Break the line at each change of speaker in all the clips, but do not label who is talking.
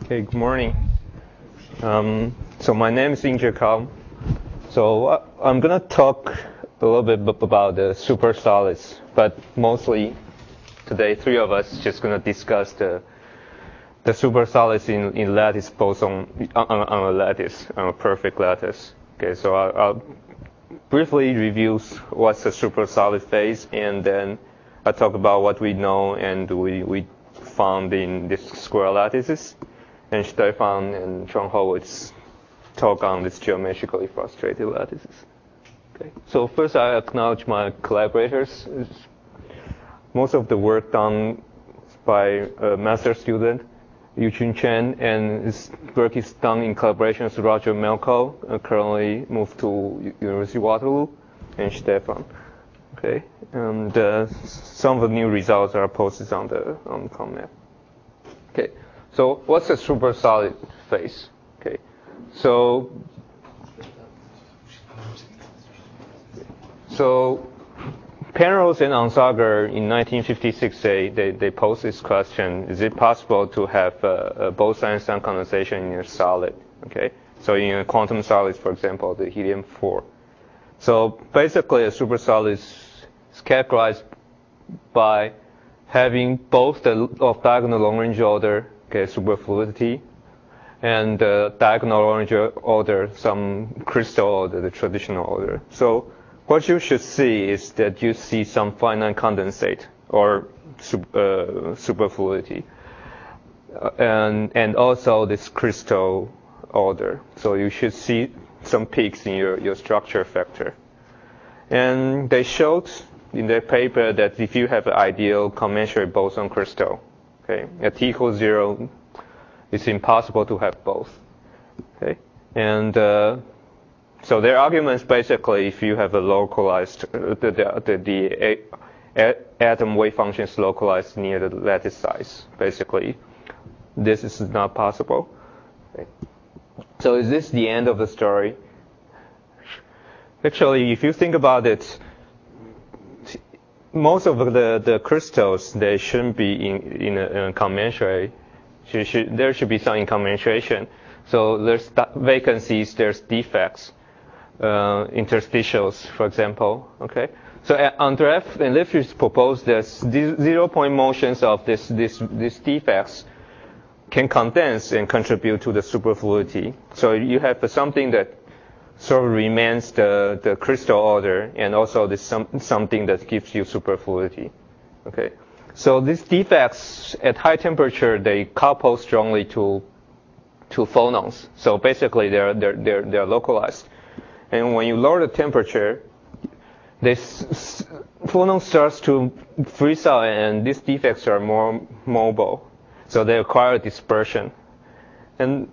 Okay, good morning. So my name is Inge Kao. So I'm gonna talk a little bit about the supersolids, but mostly today three of us just gonna discuss the supersolids in lattice boson on a lattice, on a perfect lattice. Okay, so I'll briefly review what's a supersolid phase, and then I'll talk about what we know and we found in these square lattices. And Stefan and Chong-Ho would talk on these geometrically frustrated lattices. Okay. So first I acknowledge my collaborators. Most of the work done by a master student, Yu-Chun Chen, and his work is done in collaboration with Roger Melko, currently moved to University of Waterloo, and Stefan. Okay. And some of the new results are posted on the ComNet. Okay. So what's a supersolid phase? Okay, so Penrose and Onsager in 1956 they posed this question: is it possible to have a Bose-Einstein condensation in a solid? Okay, so in a quantum solid, for example, the helium-4. So basically, a supersolid is characterized by having both the off-diagonal long-range order, okay, superfluidity, and diagonal long-range order, some crystal order, the traditional order. So what you should see is that you see some finite condensate or superfluidity, and also this crystal order. So you should see some peaks in your structure factor. And they showed in their paper that if you have an ideal commensurate boson crystal, okay, at t equals 0, it's impossible to have both. Okay, and so their arguments basically, if you have a localized the atom wave function is localized near the lattice size, basically, this is not possible. Okay. So is this the end of the story? Actually, if you think about it, most of the crystals, they shouldn't be in a commensurate. There should be some incommensuration. So there's vacancies, there's defects, interstitials, for example. Okay. So Andreev and Lifshitz proposed that 0-point motions of these defects can condense and contribute to the superfluidity. So you have something that sort of remains the crystal order, and also this something that gives you superfluidity. Okay, so these defects at high temperature, they couple strongly to phonons. So basically they're localized, and when you lower the temperature, this phonon starts to freeze out, and these defects are more mobile, so they acquire dispersion. And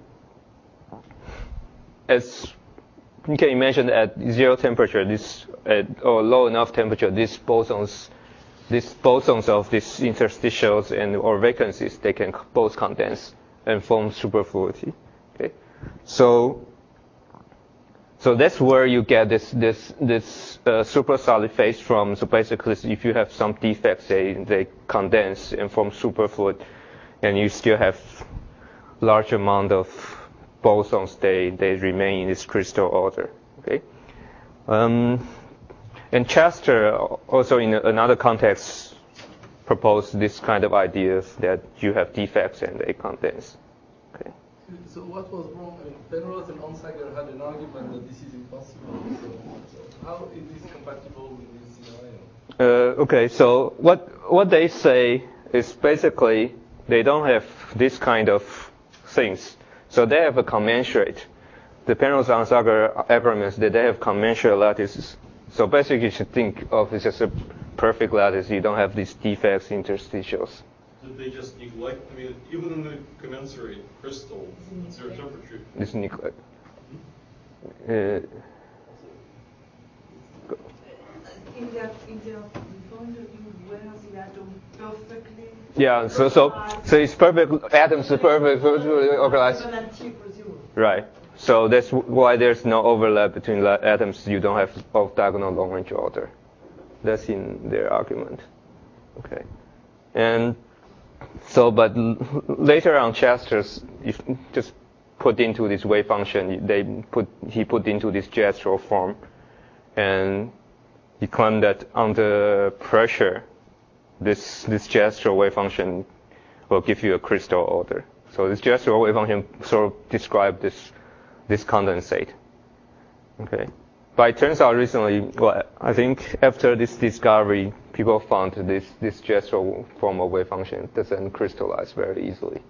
as you can imagine, at zero temperature, or low enough temperature, these bosons of these interstitials or vacancies, they can both condense and form superfluidity. Okay, so that's where you get this supersolid phase from. So basically, if you have some defects, they condense and form superfluid, and you still have large amount of bosons, they remain in this crystal order. Okay, and Chester also in another context proposed this kind of ideas that you have defects and they condense. Okay.
So what was wrong? I mean, Penrose and Onsager had an argument that this is impossible. So how is this compatible with this scenario?
Okay, so what they say is basically they don't have this kind of things. So they have a commensurate. The Penrose, Onsager, Abraham's, they have commensurate lattices. So basically you should think of it as a perfect lattice. You don't have these defects, interstitials.
Did they just neglect, I mean, even in the commensurate crystal, at zero temperature?
This neglect.
In their point of view, where is the atom perfectly?
Yeah, so it's perfect. Atoms are perfectly organized. Right. So that's why there's no overlap between atoms. You don't have off-diagonal long-range order. That's in their argument. Okay. And So, but later on, Chester's just put into this wave function. He put into this gestural form, and he claimed that under pressure, this gestural wave function will give you a crystal order. So this gestural wave function sort of describes this condensate. Okay. But it turns out recently, well, I think after this discovery, people found this gestural form of wave function doesn't crystallize very easily.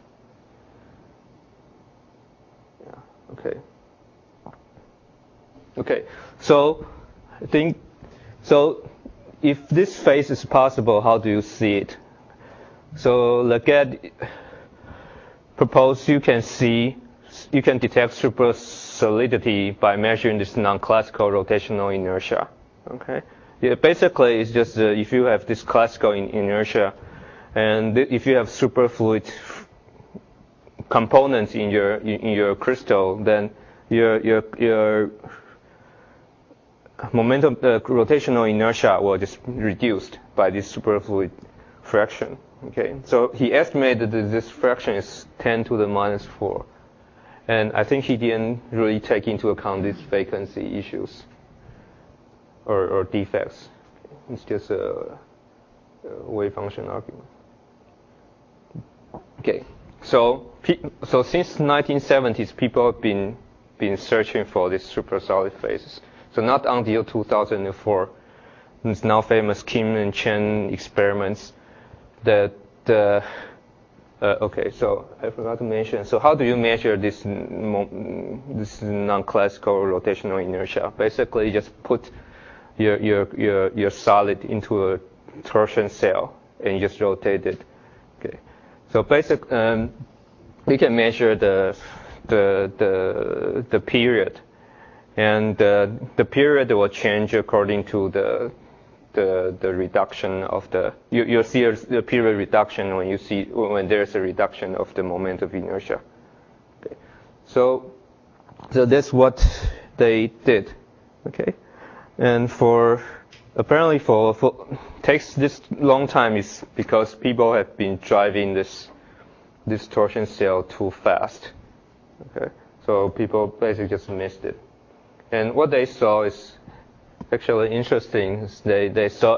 Yeah. Okay. Okay. So I think if this phase is possible, how do you see it? So Leggett proposed you can detect super solidity by measuring this non-classical rotational inertia. Okay. Yeah, basically, it's just if you have this classical inertia, and if you have superfluid components in your crystal, then your momentum, the rotational inertia will just reduced by this superfluid fraction. Okay, so he estimated that this fraction is 10 to the minus 4. And I think he didn't really take into account these vacancy issues or defects. It's just a wave function argument. Okay, so since 1970s, people have been searching for these supersolid phases. So not until 2004, it's now famous Kim and Chen experiments that okay, so I forgot to mention. So how do you measure this non-classical rotational inertia? Basically, you just put your solid into a torsion cell and you just rotate it. Okay, so you can measure the period, and the period will change according to the reduction of you'll see the period reduction when there's a reduction of the moment of inertia. Okay. So that's what they did. Okay. And apparently takes this long time is because people have been driving this torsion cell too fast. Okay. So people basically just missed it. And what they saw is actually interesting. They saw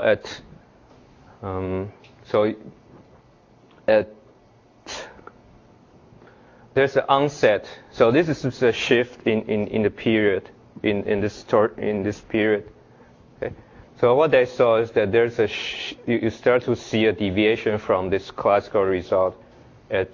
there's an onset. So this is a shift in the period in this period. Okay. So what they saw is that there's you start to see a deviation from this classical result at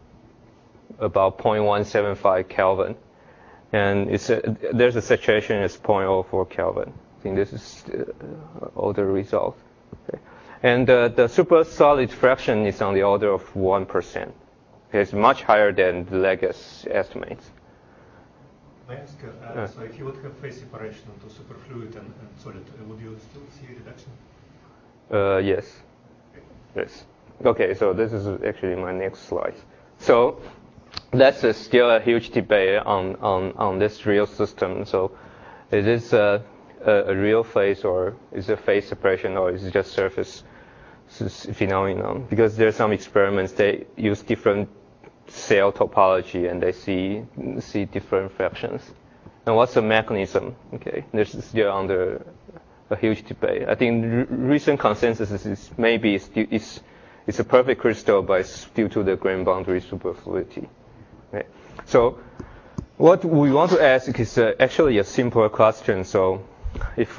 about 0.175 Kelvin, and there's a saturation as 0.04 Kelvin. I think this is older result. Okay. And the supersolid fraction is on the order of 1%. It's much higher than the Leggett's estimates.
May I ask, so if you would have phase separation into superfluid and solid, would you still see a reduction?
Yes. Yes. Okay, so this is actually my next slide. So that's still a huge debate on this real system. So is this a real phase, or is it phase separation, or is it just surface phenomenon? Because there's some experiments, they use different cell topology and they see different fractions. And what's the mechanism? Okay, this is still under a huge debate. I think recent consensus is maybe it's a perfect crystal, but it's due to the grain boundary superfluidity. Okay. So what we want to ask is actually a simpler question. So if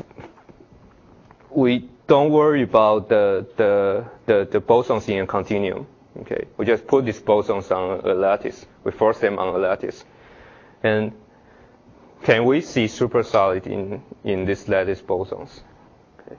we don't worry about the bosons in a continuum, okay, we just put these bosons on a lattice. We force them on a lattice, and can we see supersolid in this lattice bosons? Okay.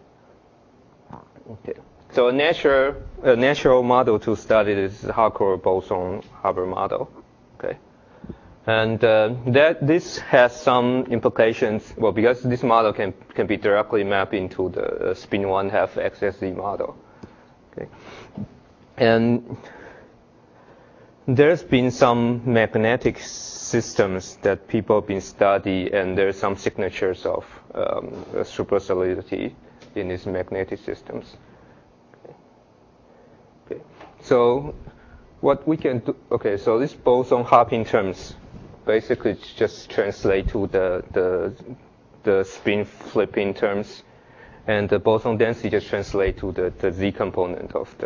Okay. So a natural model to study this is the Harcourt boson-Hubbard model. Okay. And this has some implications. Well, because this model can be directly mapped into the spin 1/2 XSZ model. Okay. And there's been some magnetic systems that people have been studying, and there's some signatures of supersolidity in these magnetic systems. Okay. So what we can do, okay, so this boson hopping terms basically just translate to the spin flipping terms, and the boson density just translate to the z component of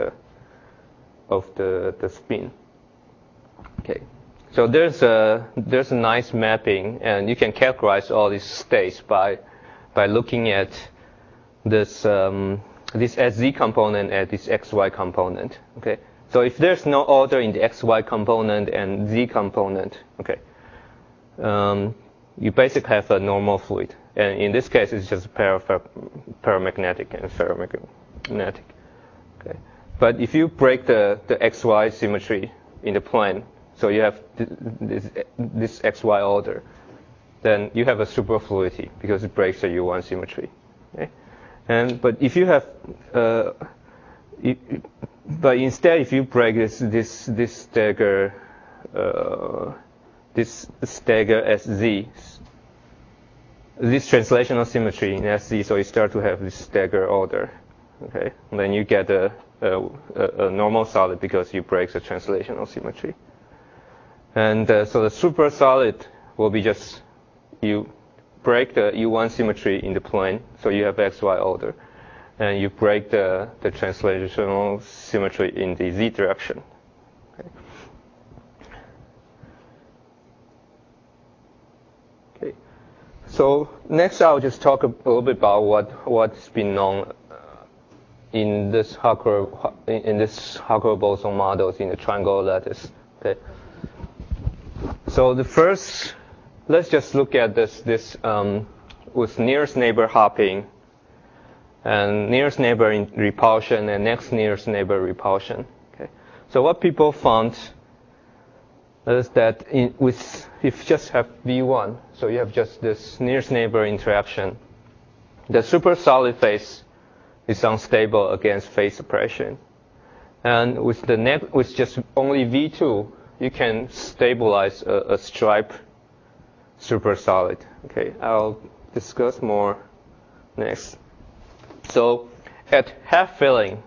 the spin. Okay, so there's a nice mapping, and you can characterize all these states by looking at this sz component and this xy component. Okay, so if there's no order in the xy component and z component, okay, you basically have a normal fluid, and in this case it's just paramagnetic and ferromagnetic. Okay, but if you break the xy symmetry in the plane, so you have this xy order, then you have a superfluidity because it breaks the U1 symmetry. Okay? But if you have, but instead if you break this stagger SZ, this translational symmetry in SZ, so you start to have this stagger order. Okay, and then you get a normal solid because you break the translational symmetry. And so the super solid will be just you break the U1 symmetry in the plane, so you have XY order, and you break the translational symmetry in the Z direction. Okay. Okay. So next I'll just talk a little bit about what's been known in this Hardware boson models in the triangle lattice. Okay. So the first, let's just look at this with nearest neighbor hopping and nearest neighbor repulsion and next nearest neighbor repulsion. Okay. So what people found is that if you just have V1, so you have just this nearest neighbor interaction, the super solid phase is unstable against phase suppression, and with just only V2, you can stabilize a stripe super solid. Okay, I'll discuss more next. So at half filling,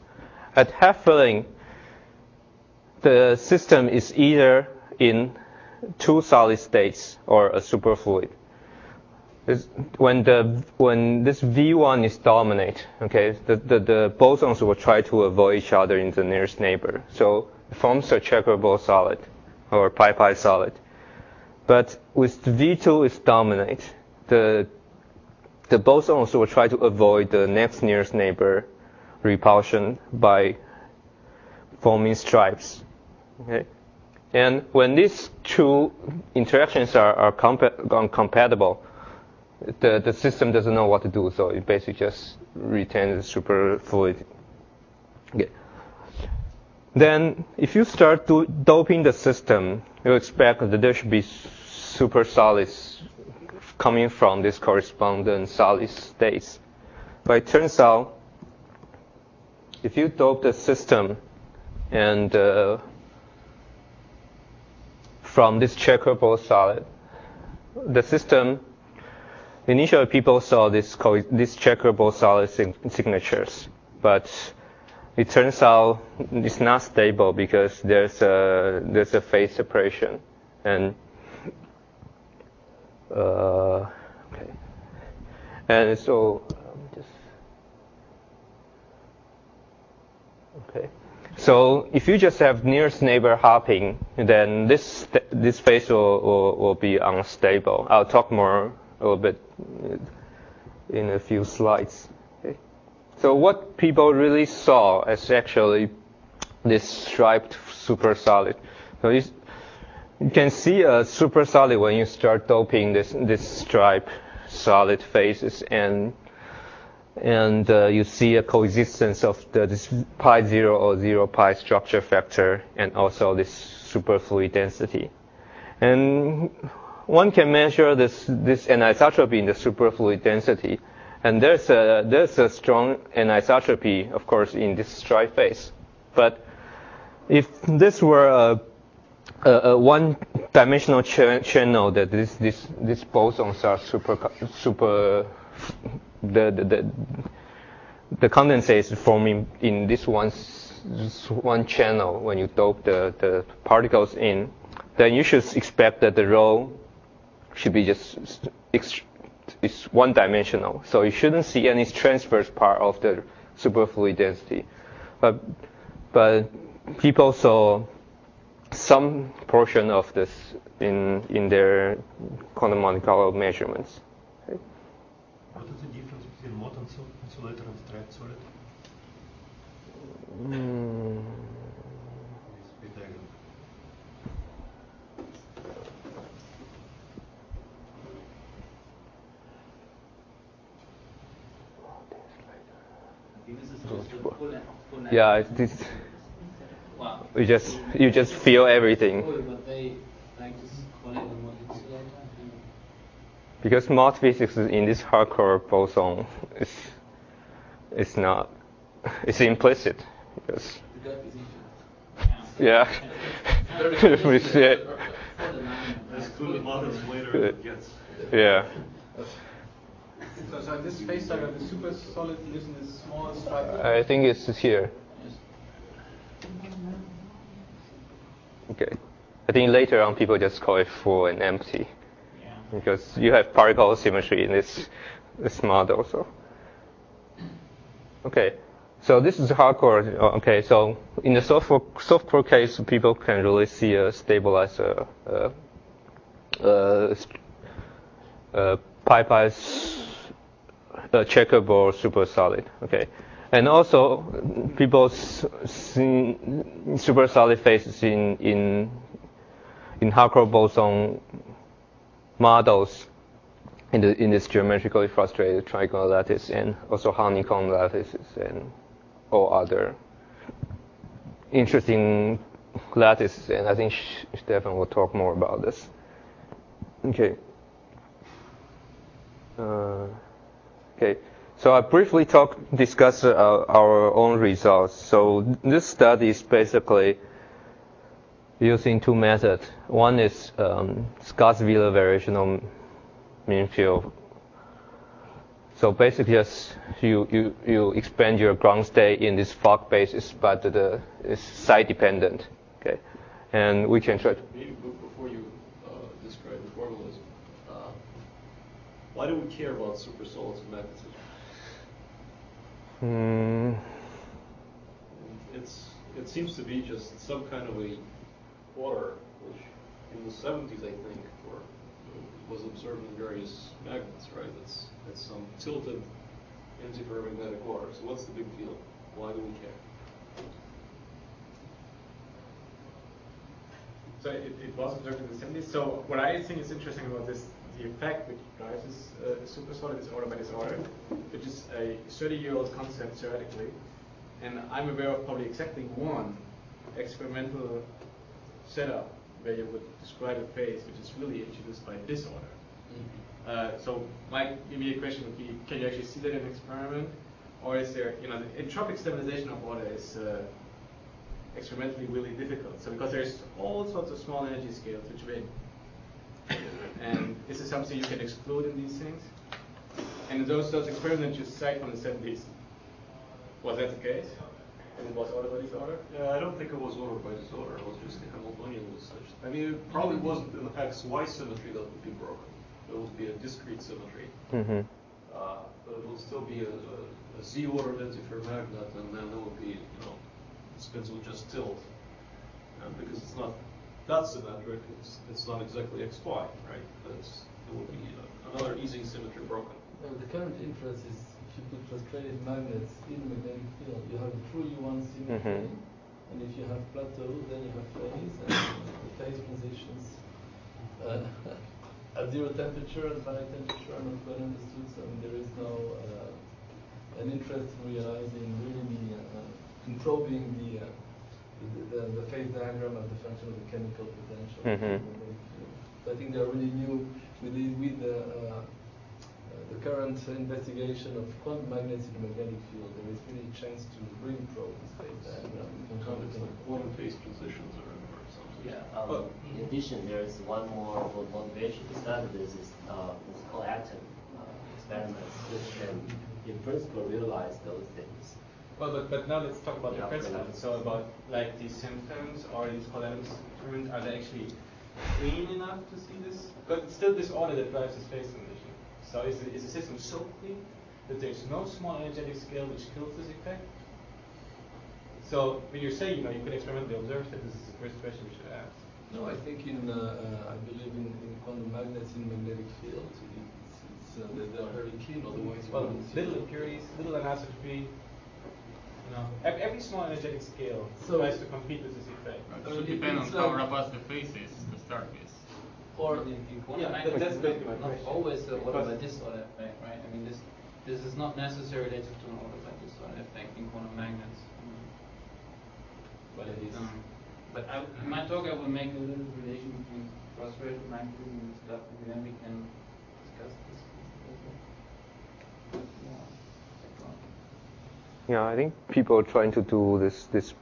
the system is either in two solid states or a superfluid. When this V1 is dominate, okay, the bosons will try to avoid each other in the nearest neighbor. So it forms a checkerable solid or pi-pi solid. But with V2 is dominate, the bosons will try to avoid the next nearest neighbor repulsion by forming stripes. Okay? And when these two interactions are compatible, the system doesn't know what to do, so it basically just retains the superfluidity. Okay. Then, if you start doping the system, you expect that there should be super solids coming from this correspondent solid states. But it turns out, if you dope the system and from this checkerable solid, the system, initially people saw this checkerable solid signatures, but it turns out it's not stable because there's a phase separation, and okay, and so okay. So if you just have nearest neighbor hopping, then this phase will be unstable. I'll talk more a little bit in a few slides. Okay. So what people really saw is actually this striped super solid. So you can see a super solid when you start doping this stripe solid phases, and you see a coexistence of this pi 0 or 0 pi structure factor and also this superfluid density. And one can measure this anisotropy in the superfluid density, and there's a strong anisotropy, of course, in this stripe phase. But if this were a one-dimensional channel, that these bosons are super the condensate is forming in this one just one channel when you dope the particles in, then you should expect that the rho should be just it's one-dimensional. So you shouldn't see any transverse part of the superfluid density. But people saw some portion of this in their quantum Monte Carlo measurements. Okay.
What is the difference between molten insulator and trapped solid? This diagram.
Yeah, you just feel everything. Because Mott physics in this hardcore boson is not, it's implicit. Because, yeah.
As good a models later it gets.
Yeah.
So in this phase diagram, the super solid lives in this small stripe.
I think it's here. Okay. I think later on people just call it full and empty. Yeah. Because you have particle symmetry in this model. So. Okay. So this is hardcore. Okay. So in the softcore case, people can really see a stabilizer, checkerboard super solid. Okay. And also, people see super solid phases in hardcore boson models in this geometrically frustrated trigonal lattice, and also honeycomb lattices and all other interesting lattices. And I think Stefan will talk more about this. Okay. Okay. So I briefly discuss our own results. So this study is basically using two methods. One is Scotts-Villard variational mean field. So basically, just you expand your ground state in this Fock basis, but it's site dependent. Okay, and we can try.
Maybe before you describe the formalism, why do we care about supersolids and magnetism? It seems to be just some kind of a order, which in the 70s, I think, was observed in various magnets, right? It's some tilted antiferromagnetic order. So what's the big deal? Why do we care?
So it was observed in the 70s. So what I think is interesting about this, the effect which drives this supersolid disorder by disorder, which is a 30-year-old concept theoretically, and I'm aware of probably exactly one experimental setup where you would describe a phase which is really introduced by disorder. So my immediate question would be, can you actually see that in an experiment, or is there, the entropic stabilization of order is experimentally really difficult. So because there's all sorts of small energy scales which vary. And this is something you can exclude in these things. And those experiments you cite from the 70s, was that the case? And it was ordered by disorder?
Yeah, I don't think it was ordered by disorder. It was just the Hamiltonian usage. I mean, it probably wasn't an XY symmetry that would be broken. It would be a discrete symmetry.
Mm-hmm.
But it would still be a Z-ordered antiferromagnet, and then it would be, spins would just tilt. And because it's not that symmetric, it's not exactly XY, right? It would be another Ising symmetry broken.
Well, the current inference is if you put frustrated magnets in the magnetic field, you have a true U1 symmetry. And if you have plateau, then you have phase, and the phase transitions at zero temperature and finite temperature are not well understood, so there is no an interest in realizing really in probing the phase diagram as a function of the chemical potential. So I think they are really new with the current investigation of quantum magnets in the magnetic field. There is really a chance to really probe this phase diagram.
It's like quantum phase transitions or something.
Yeah. In addition, there is one more motivation to study this is called atom experiments, which can, in principle, realize those things.
But now let's talk about the first element. So about like these symptoms or these collateral symptoms, are they actually clean enough to see this? But it's still disorder that drives this phase transition. So is the system so clean that there's no small energetic scale which kills this effect? So when you say, you could experimentally observe that, this is the first question we should ask.
No, I think I believe in quantum magnets in magnetic fields. They are very clean, otherwise you wouldn't see
little
them.
impurities, little anisotropy. Every small energetic scale tries to compete with this effect.
It should depend on how robust the phase is to start with.
Or in quantum magnets,
that's basically my
not
question.
always the order by disorder effect, right? I mean, this is not necessarily related to an order by disorder effect in quantum magnets.
But it is.
But in my talk, I will make a little relation between cross-rate magnetism and stuff, and then we can discuss this.
Yeah, I think people are trying to do this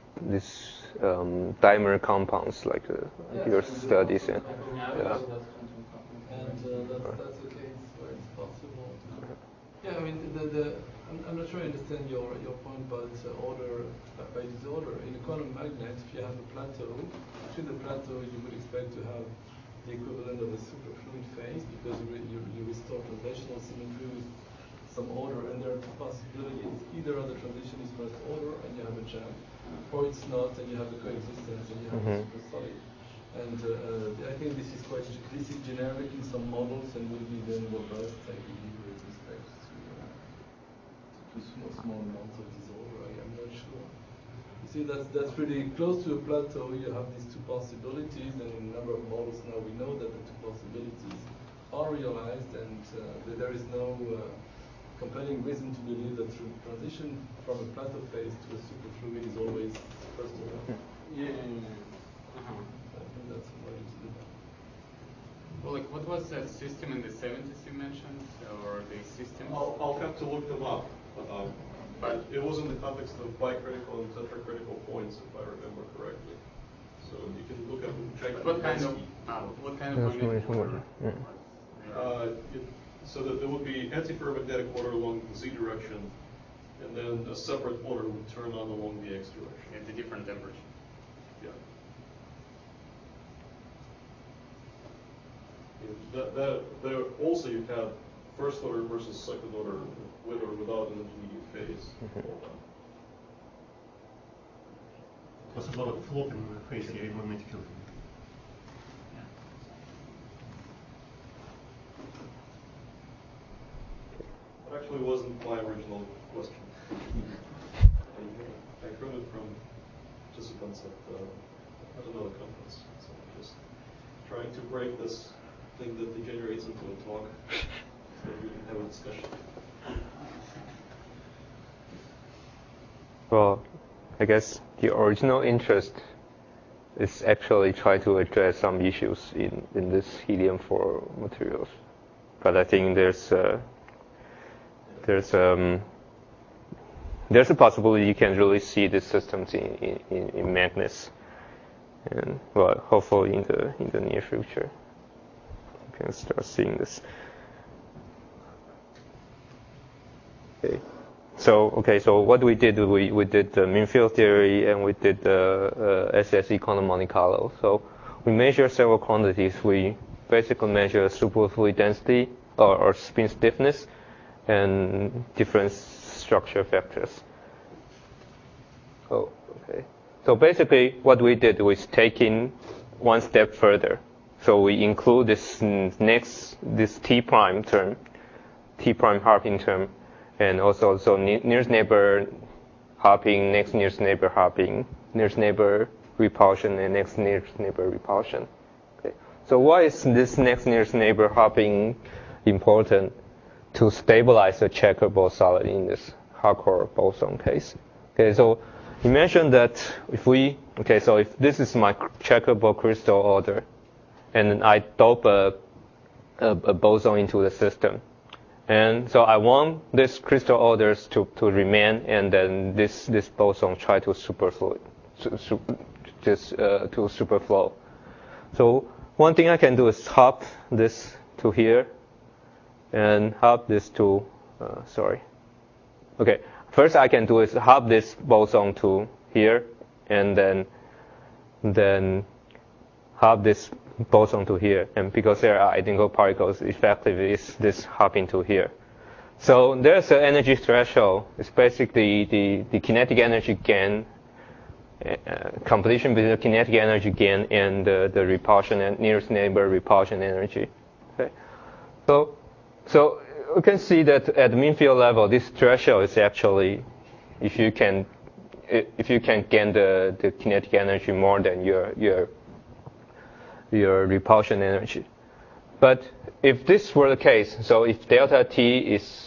dimer compounds like your studies and
And that's the case where it's possible. Yeah, I mean, I'm not sure I understand your point about order by disorder. In a quantum magnet, if you have a plateau, between the plateau you would expect to have the equivalent of a superfluid phase because you restore translational symmetry with some order, and there are two possibilities. Either the transition is first order and you have a jam, or it's not and you have a coexistence and you have a super solid. And I think this is generic in some models and will be then robust, I believe, with respect to small amounts of disorder. I'm not sure. You see, that's really close to a plateau. You have these two possibilities, and in a number of models now we know that the two possibilities are realized, and there is no compelling reason to believe that the transition from a plateau phase to a superfluid is always first order. I think that's what it is.
Well, like, what was that system in the 70s you mentioned, or the system?
I'll have to look them up, but it was in the context of bicritical and tetracritical points, if I remember correctly. So you can look up check.
What kind of magnetic order?
So that there would be antiferromagnetic order along the z direction, and then a separate order would turn on along the x direction.
At a different temperature.
Yeah. There also you have first order versus second order with or without an intermediate phase.
There's a lot of flopping in the phase here in magnetic field.
It actually wasn't my original question. I heard it from participants at another conference. So I'm just trying to break this thing that degenerates into a talk so that we can have a discussion.
Well, I guess the original interest is actually try to address some issues in this helium-4 materials, but I think there's a possibility you can really see these systems in magnets, and well, hopefully in the near future you can start seeing this. Okay. So what we did, we did the mean field theory and we did the SSE quantum Monte Carlo. So we measure several quantities. We basically measure superfluid density or spin stiffness and different structure factors. Okay. So basically what we did was taking one step further. So we include this T prime term, T prime hopping term, and also nearest neighbor hopping, next nearest neighbor hopping, nearest neighbor repulsion, and next nearest neighbor repulsion. Okay. So why is this next nearest neighbor hopping important to stabilize the checkerboard solid in this hardcore boson case? Okay, so imagine that if this is my checkerboard crystal order, and I dope a boson into the system. And so I want this crystal orders to remain, and then this boson try to superfluid, to superflow. So one thing I can do is hop this to here, and hop this to, first I can do is hop this boson to here, and then hop this boson to here. And because there are identical particles, effectively is this hopping to here. So there's an energy threshold. It's basically the kinetic energy gain, competition between the kinetic energy gain and the repulsion and nearest neighbor repulsion energy. Okay, so you can see that at the mean field level, this threshold is actually, if you can gain the kinetic energy more than your repulsion energy. But if this were the case, so if delta T is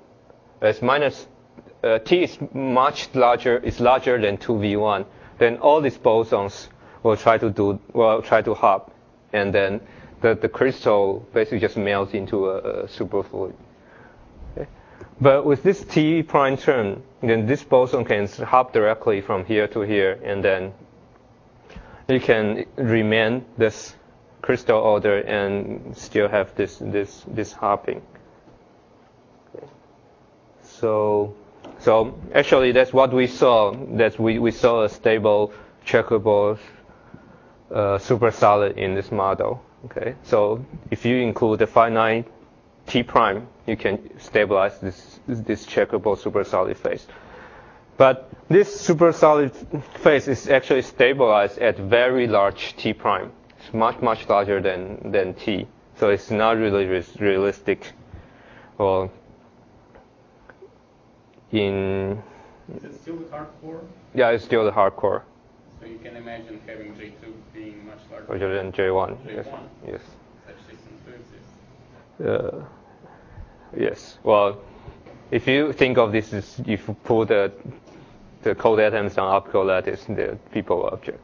T is much larger, is larger than 2V1, then all these bosons will try to hop, and then the crystal basically just melts into a superfluid. Okay? But with this T prime term, then this boson can hop directly from here to here, and then you can remain this crystal order and still have this hopping. Okay. So actually that's what we saw. That we saw a stable checkable supersolid in this model. Okay. So if you include the finite T prime, you can stabilize this checkable supersolid phase. But this supersolid phase is actually stabilized at very large T prime. It's much larger than T. So it's not really realistic. Well,
Is it still the hard core?
Yeah, it's still the hard core.
So you can imagine having J2 being much larger
Larger than J1.
J1.
Yes.
Such systems do exist.
Yes. Well, if you think of this as if you put the cold atoms on optical lattice, the people will object.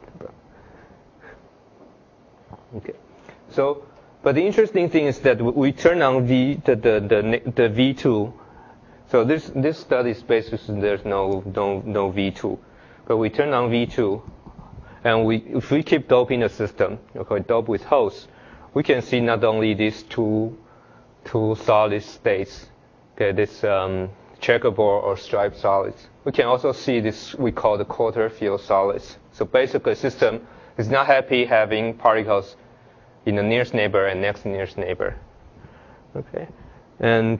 Okay. So, but the interesting thing is that we turn on the V2. So this study is basically there's no V2, but we turn on V2, and if we keep doping the system, okay, dope with holes, we can see not only these two solid states, okay, this checkerboard or striped solids. We can also see this we call the quarter field solids. So basically, the system is not happy having particles in the nearest neighbor and next nearest neighbor. Okay, and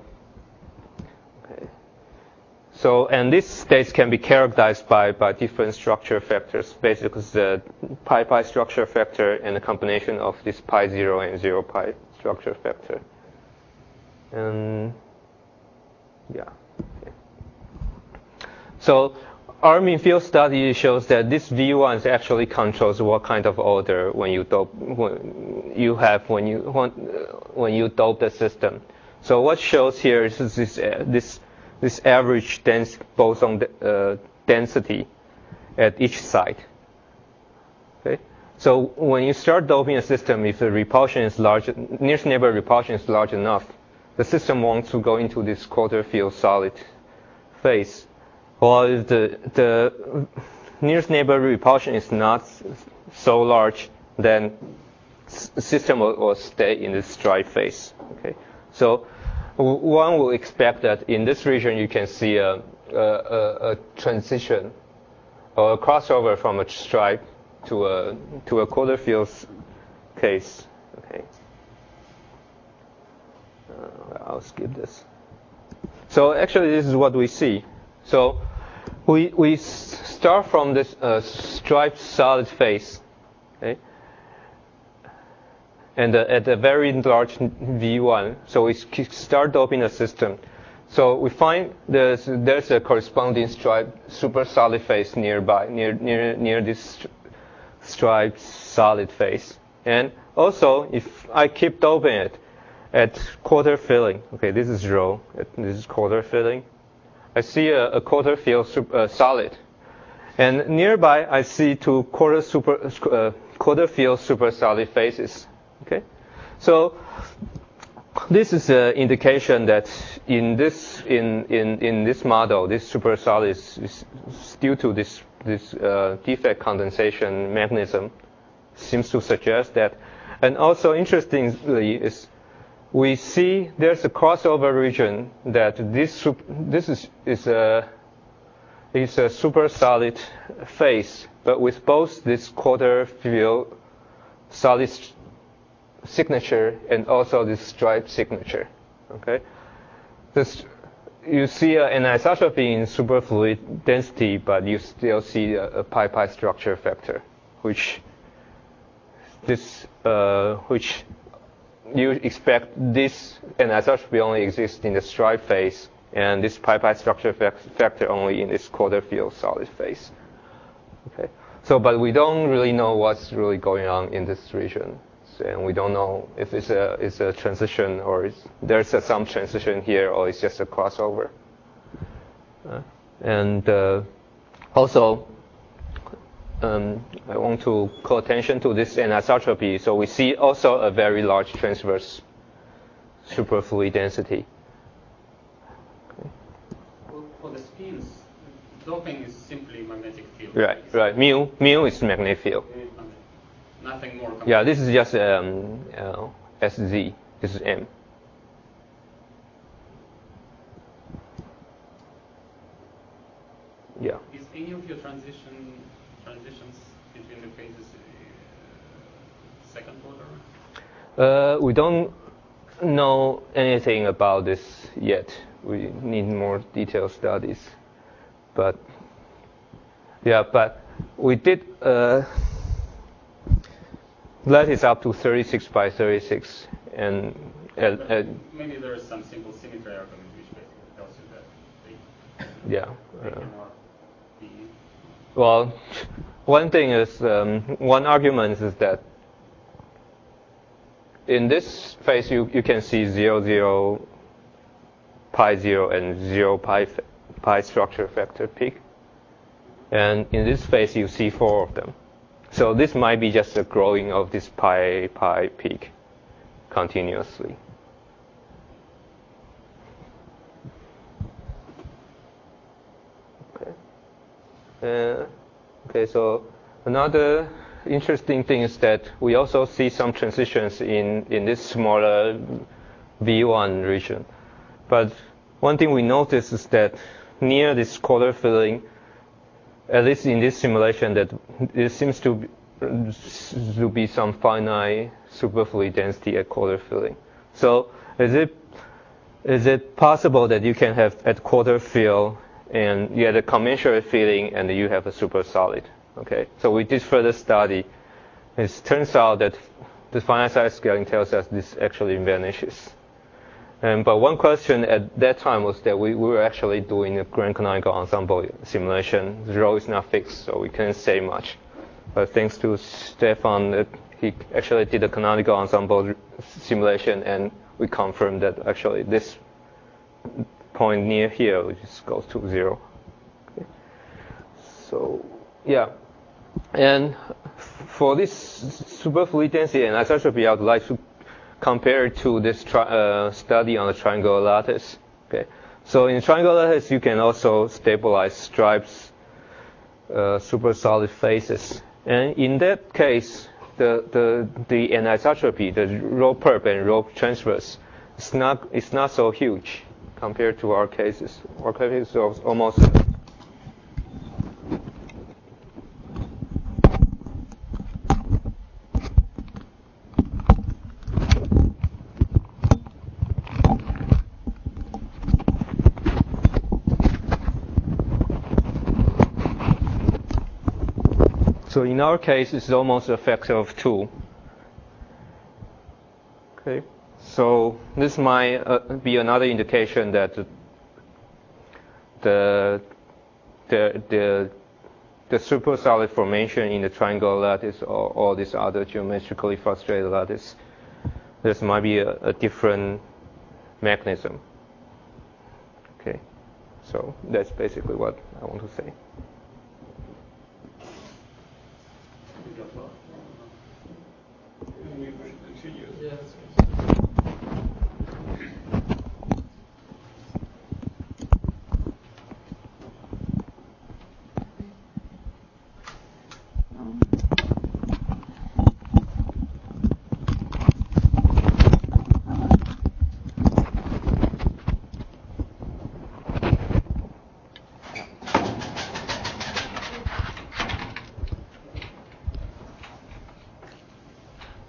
so these states can be characterized by different structure factors. Basically, the pi structure factor and a combination of this pi 0 and 0 pi structure factor. And yeah. Okay. So our mean field study shows that this V1 actually controls what kind of order when you dope the system. So what shows here is this average dense boson density at each site. Okay. So when you start doping a system, if the repulsion is large, nearest neighbor repulsion is large enough, the system wants to go into this quarter field solid phase. While if the nearest neighbor repulsion is not so large, then the system will stay in this stripe phase. Okay. So one will expect that in this region you can see a transition or a crossover from a stripe to a quarter field case. Okay. I'll skip this. So actually, this is what we see. So we start from this striped solid phase, okay, and at a very large V1. So we start doping the system. So we find there's a corresponding striped super solid phase nearby, near this striped solid phase. And also, if I keep doping it at quarter filling, okay, this is rho, this is quarter filling, I see a quarter field solid, and nearby I see two quarter field super solid phases. Okay, so this is an indication that in this model, this super solid is due to this defect condensation mechanism seems to suggest that, and also interestingly is we see there's a crossover region that this is a super solid phase, but with both this quarter field solid signature and also this stripe signature. Okay, you see an anisotropy in superfluid density, but you still see a pi structure factor, which you expect this anisotropy only exists in the stripe phase, and this pi structure factor only in this quarter field solid phase. Okay, so but we don't really know what's really going on in this region, and we don't know if it's a transition or there's some transition here, or it's just a crossover. Also, I want to call attention to this anisotropy. So we see also a very large transverse superfluid density.
Well, for the spins, doping is simply magnetic field.
Right. Mu is magnetic field.
Nothing more.
Yeah, this is just SZ. This is M. Yeah.
Is any of your transitions between the phases second order?
We don't know anything about this yet. We need more detailed studies. But we did lattice up to 36 by 36, and
maybe there is some simple symmetry argument which basically tells you that they cannot be.
Well, one thing is, one argument is that in this phase you can see 0, 0, pi 0, and 0 pi structure factor peak. And in this phase you see 4 of them. So this might be just a growing of this pi peak continuously. Okay, so another interesting thing is that we also see some transitions in this smaller V1 region. But one thing we notice is that near this quarter filling, at least in this simulation, that there seems to be some finite superfluid density at quarter filling. So is it possible that you can have at quarter fill and you have a commensurate filling and you have a super solid? Okay, so we did further study. It turns out that the finite size scaling tells us this actually vanishes. But one question at that time was that we were actually doing a grand canonical ensemble simulation. The rho is not fixed, so we couldn't say much. But thanks to Stefan, he actually did a canonical ensemble simulation, and we confirmed that actually this point near here, which goes to 0. Okay. So yeah, and for this superfluid density and anisotropy, I would like to compare it to this study on the triangular lattice. Okay, so in triangular lattice, you can also stabilize stripes, super solid phases, and in that case, the anisotropy, the rho perp and rho transverse, it's not so huge compared to our cases. Our cases are almost. So in our case, it's almost a factor of 2. Okay, so this might be another indication that the super solid formation in the triangular lattice or all this other geometrically frustrated lattice, this might be a different mechanism. Okay, so that's basically what I want to say.
Can we continue?
Yes.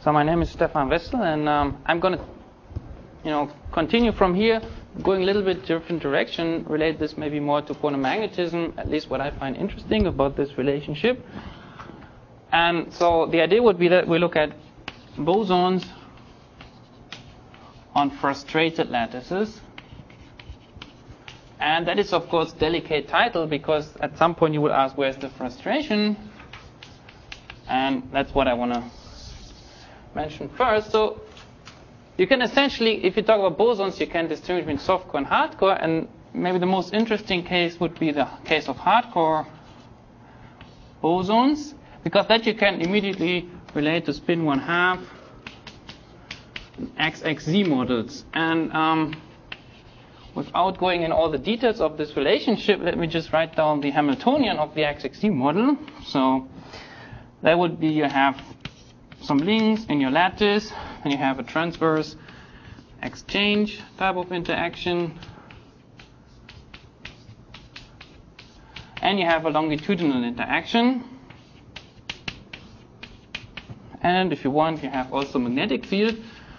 So my name is Stefan Wessel, and I'm going to, continue from here, going a little bit different direction, relate this maybe more to quantum magnetism, at least what I find interesting about this relationship. And so the idea would be that we look at bosons on frustrated lattices. And that is, of course, delicate title, because at some point you will ask, where's the frustration? And that's what I want to mention first. So you can essentially, if you talk about bosons, you can distinguish between softcore and hardcore. And maybe the most interesting case would be the case of hardcore bosons, because that you can immediately relate to spin 1/2 XXZ models. And without going in all the details of this relationship, let me just write down the Hamiltonian of the XXZ model. So that would be, you have some links in your lattice, and you have a transverse exchange type of interaction, and you have a longitudinal interaction. And if you want, you have also magnetic field.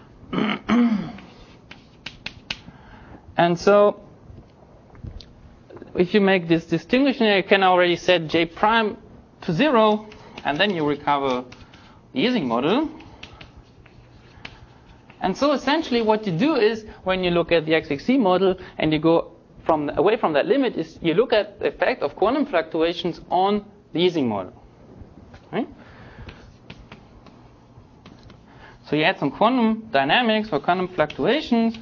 And so if you make this distinction, you can already set J prime to 0, and then you recover the Ising model. And so essentially what you do is, when you look at the XXZ model and you go away from that limit, is you look at the effect of quantum fluctuations on the Ising model. Right? So you add some quantum dynamics for quantum fluctuations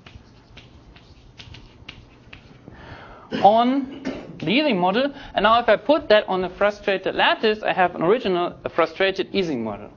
on the Ising model, and now if I put that on a frustrated lattice, I have a frustrated Ising model.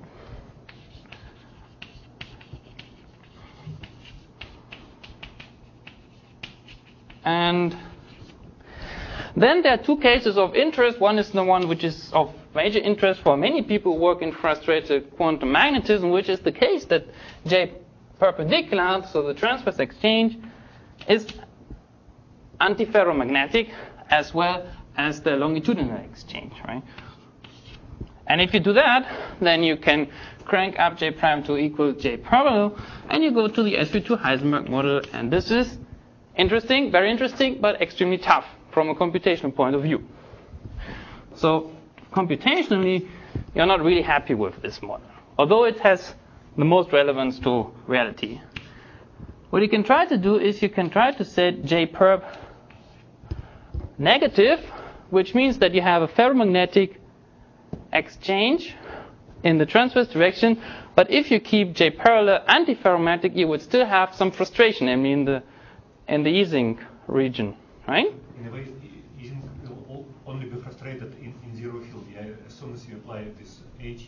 And then there are two cases of interest. One is the one which is of major interest for many people who work in frustrated quantum magnetism, which is the case that J perpendicular, so the transverse exchange, is antiferromagnetic as well as the longitudinal exchange, right? And if you do that, then you can crank up J prime to equal J parallel, and you go to the SV2 Heisenberg model, and this is interesting, very interesting, but extremely tough from a computational point of view. So computationally, you're not really happy with this model, although it has the most relevance to reality. What you can try to do is you can try to set J perp negative, which means that you have a ferromagnetic exchange in the transverse direction, but if you keep J parallel antiferromagnetic, you would still have some frustration, I mean in the Ising region, right?
In a way, Ising will only be frustrated in zero field. Yeah? As soon as you apply this H,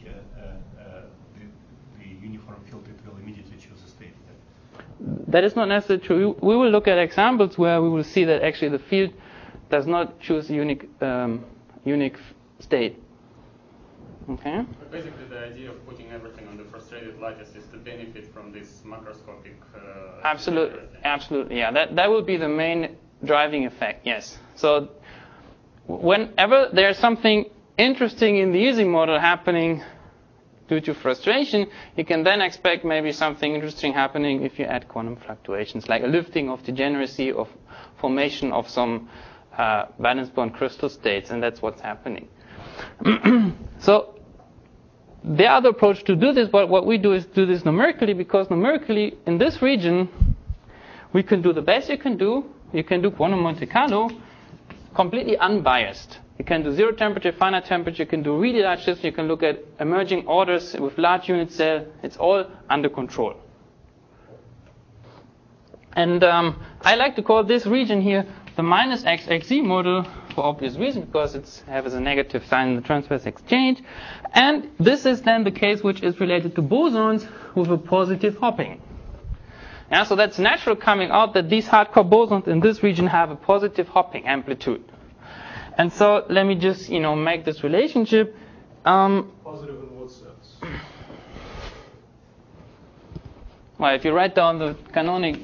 the uniform field, it will immediately choose a state. Yeah?
That is not necessarily true. We will look at examples where we will see that actually the field does not choose a unique state. Okay.
But basically, the idea of putting everything on the frustrated lattice is to benefit from this macroscopic.
Absolutely. Yeah, that will be the main driving effect. Yes. So whenever there's something interesting in the Ising model happening due to frustration, you can then expect maybe something interesting happening if you add quantum fluctuations, like a lifting of degeneracy of formation of some valence bond crystal states, and that's what's happening. So the other approach to do this, but what we do is do this numerically, because numerically in this region we can do the best you can do. You can do quantum Monte Carlo completely unbiased. You can do zero temperature, finite temperature, you can do really large shifts, you can look at emerging orders with large unit cell. It's all under control. And I like to call this region here the minus XXZ model, for obvious reason, because it has a negative sign in the transverse exchange. And this is then the case which is related to bosons with a positive hopping. Yeah, so that's natural coming out that these hardcore bosons in this region have a positive hopping amplitude. And so let me just, make this relationship.
Positive in what sense?
Well, if you write down the canonic,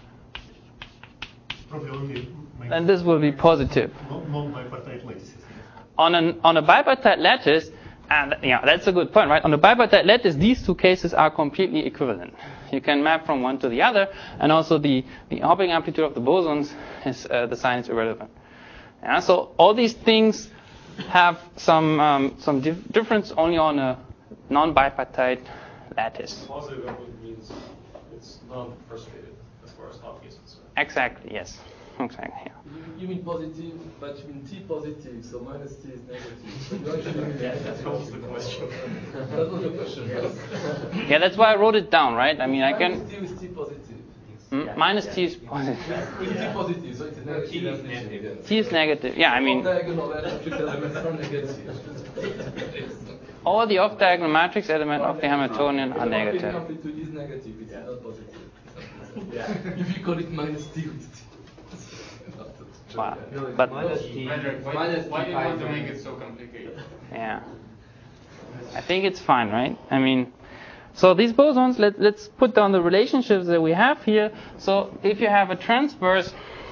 then this will be positive.
Non-bipartite lattices.
On a bipartite lattice, And yeah, that's a good point, right? On the bipartite lattice, these two cases are completely equivalent. You can map from one to the other, and also the hopping amplitude of the bosons is the sign is irrelevant. Yeah, so all these things have some difference only on a non-bipartite lattice.
Positive output means it's non-frustrated as far as Hopkins is concerned.
Exactly. Yes. Exactly. Yeah.
You mean positive, but you mean T positive, so minus T is negative. So you actually mean
That was the question.
That was the question, yes.
Yeah, that's why I wrote it down, right? I mean, I can.
Minus T is T positive.
Minus T is positive.
It's T positive, so it's a negative.
T is negative.
T is negative. Yeah, I mean,
Diagonal matrix elements are negative.
all the off-diagonal matrix elements of the Hamiltonian are negative.
The amplitude is negative, it's not positive. If you call it minus T with T.
Wow.
No, it's
But
minus T.
Frederick, why do you want to make it so complicated?
yeah, I think it's fine, right? I mean, so these bosons, let's put down the relationships that we have here. So if you have a transverse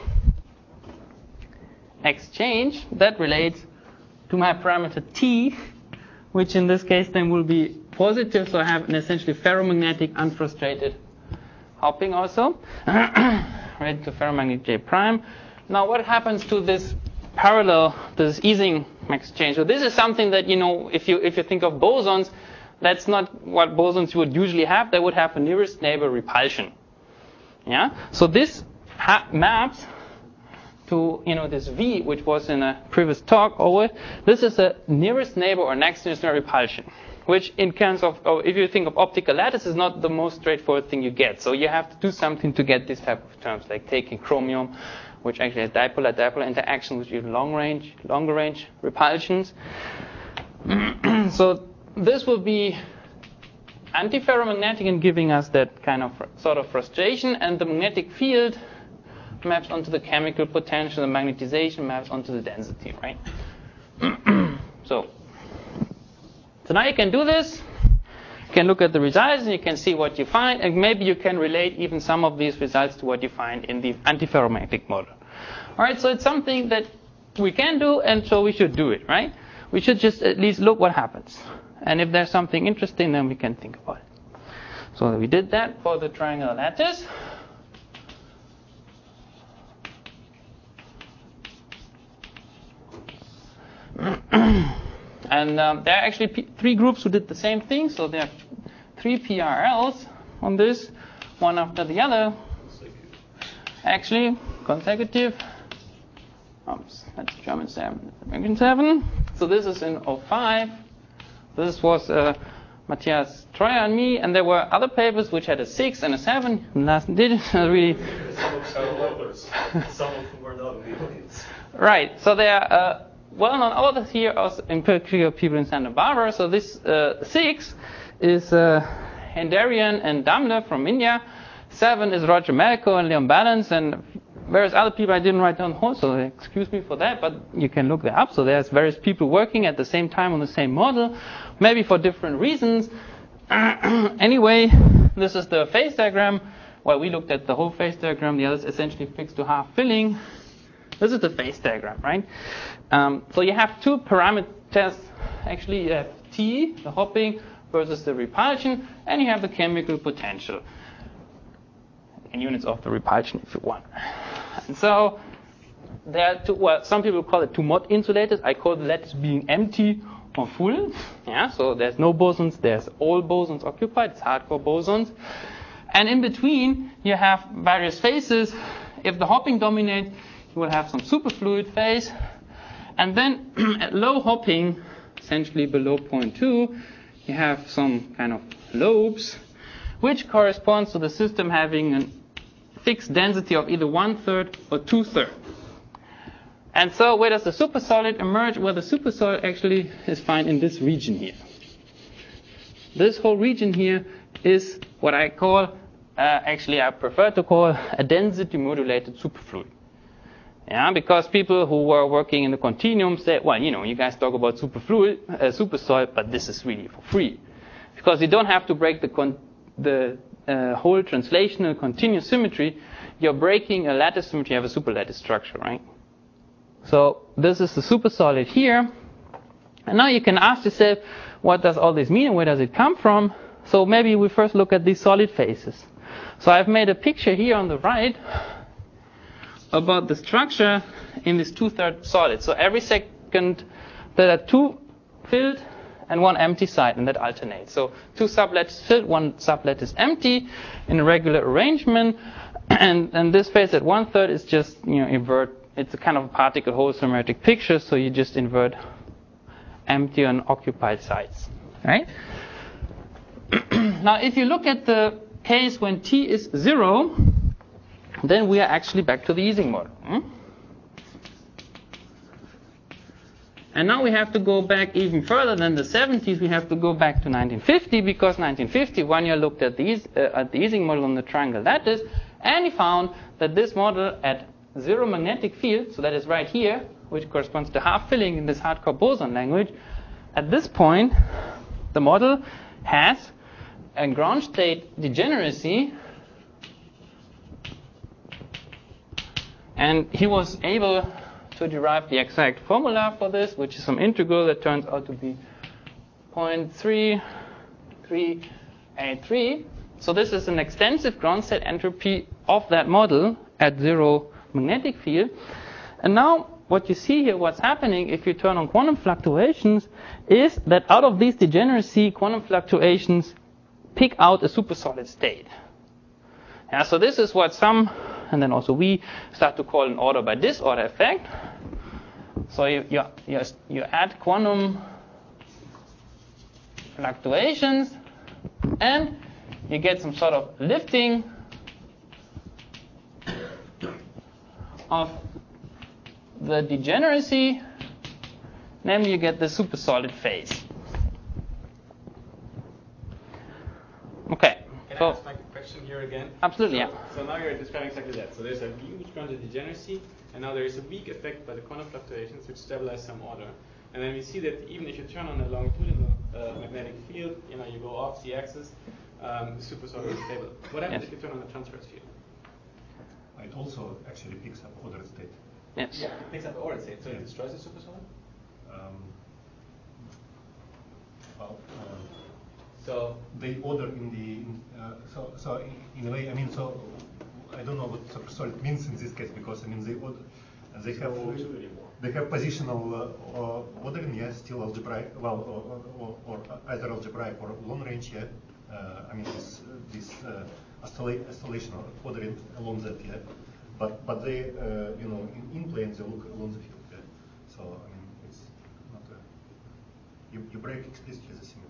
exchange, that relates to my parameter T, which in this case then will be positive. So I have an essentially ferromagnetic unfrustrated hopping also, related to ferromagnetic J prime. Now what happens to this parallel, this Ising exchange? So this is something that, you know, if you think of bosons, that's not what bosons you would usually have. They would have a nearest neighbor repulsion. Yeah. So this maps to, you know, this V, which was in a previous talk over. This is a nearest neighbor or next nearest neighbor repulsion, which in terms of, if you think of optical lattice, is not the most straightforward thing you get. So you have to do something to get this type of terms, like taking chromium, which actually has dipolar interaction, which is longer range repulsions. So this will be antiferromagnetic and giving us that kind of sort of frustration, and the magnetic field maps onto the chemical potential, the magnetization maps onto the density, right? So now you can do this. You can look at the results and you can see what you find, and maybe you can relate even some of these results to what you find in the antiferromagnetic model. All right, so it's something that we can do, and so we should do it, right? We should just at least look what happens. And if there's something interesting, then we can think about it. So we did that for the triangular lattice. And there are actually three groups who did the same thing. So there are 3 PRLs on this, one after the other. Actually, consecutive. Oops, that's German 7. American 7. So this is in 05. This was Matthias Treuer and me, and there were other papers which had a 6 and a 7. And last digit really.
Some of them were not in the audience.
Right. So there are well-known authors here, also in particular people in Santa Barbara. So this 6 is Hendarian and Damle from India. 7 is Roger Melko and Leon Balance, and various other people I didn't write down whole, so excuse me for that, but you can look that up. So there's various people working at the same time on the same model, maybe for different reasons. Anyway, this is the phase diagram. Well, we looked at the whole phase diagram. The others essentially fixed to half filling. This is the phase diagram, right? So you have two parameters. Actually, you have T, the hopping, versus the repulsion, and you have the chemical potential in units of the repulsion, if you want. And so there are two, well, some people call it two Mott insulators. I call the lattice being empty or full. Yeah, so there's no bosons, there's all bosons occupied, it's hardcore bosons. And in between, you have various phases. If the hopping dominates, you will have some superfluid phase. And then at low hopping, essentially below 0.2, you have some kind of lobes, which corresponds to the system having a fixed density of either 1/3 or 2/3. And so where does the supersolid emerge? Well, the supersolid actually is found in this region here. This whole region here is what I call, actually I prefer to call a density modulated superfluid. Yeah, because people who were working in the continuum say, well, you know, you guys talk about superfluid, supersolid, but this is really for free. Because you don't have to break the whole translational continuous symmetry. You're breaking a lattice symmetry, you have a superlattice structure, right? So this is the supersolid here. And now you can ask yourself, what does all this mean and where does it come from? So maybe we first look at these solid phases. So I've made a picture here on the right about the structure in this 2/3 solid. So every second there are 2 filled and 1 empty side, and that alternates. So 2 sublattices filled, 1 sublattice empty in a regular arrangement. And this phase at 1/3 is just, invert. It's a kind of particle hole symmetric picture, so you just invert empty and occupied sides, right? Now, if you look at the case when t is 0, then we are actually back to the Ising model. And now we have to go back even further than the 70s. We have to go back to 1950, because 1950, 1 year looked at the Ising model on the triangle lattice, and he found that this model at 0 magnetic field, so that is right here, which corresponds to half filling in this hardcore boson language, at this point, the model has a ground state degeneracy, and he was able to derive the exact formula for this, which is some integral that turns out to be 0.3383. So this is an extensive ground state entropy of that model at 0 magnetic field. And now what you see here, what's happening if you turn on quantum fluctuations, is that out of these degeneracy, quantum fluctuations pick out a supersolid state. Yeah, so this is what some, and then also we, start to call an order by disorder effect. So you add quantum fluctuations, and you get some sort of lifting of the degeneracy, namely you get the supersolid phase. Okay.
Can I ask my question here again?
Absolutely, yeah.
So now you're describing exactly that. So there's a huge grounded degeneracy, and now there is a weak effect by the quantum fluctuations which stabilize some order. And then we see that even if you turn on a longitudinal magnetic field, you go off the axis, the supersolid is stable. What happens if you turn on the transverse field?
It also actually picks up ordered state.
Yes.
Yeah, it picks up the ordered state, so it destroys the supersolid?
So they order in the so in a way, I mean, so I don't know what supersolid means in this case, because I mean they have positional ordering, yeah, still algebraic, well, or either algebraic or long range, yeah. I mean this oscillation ordering along that, yeah. But they in plane they look along the field, yeah. So I mean it's not you break explicitly the symmetry.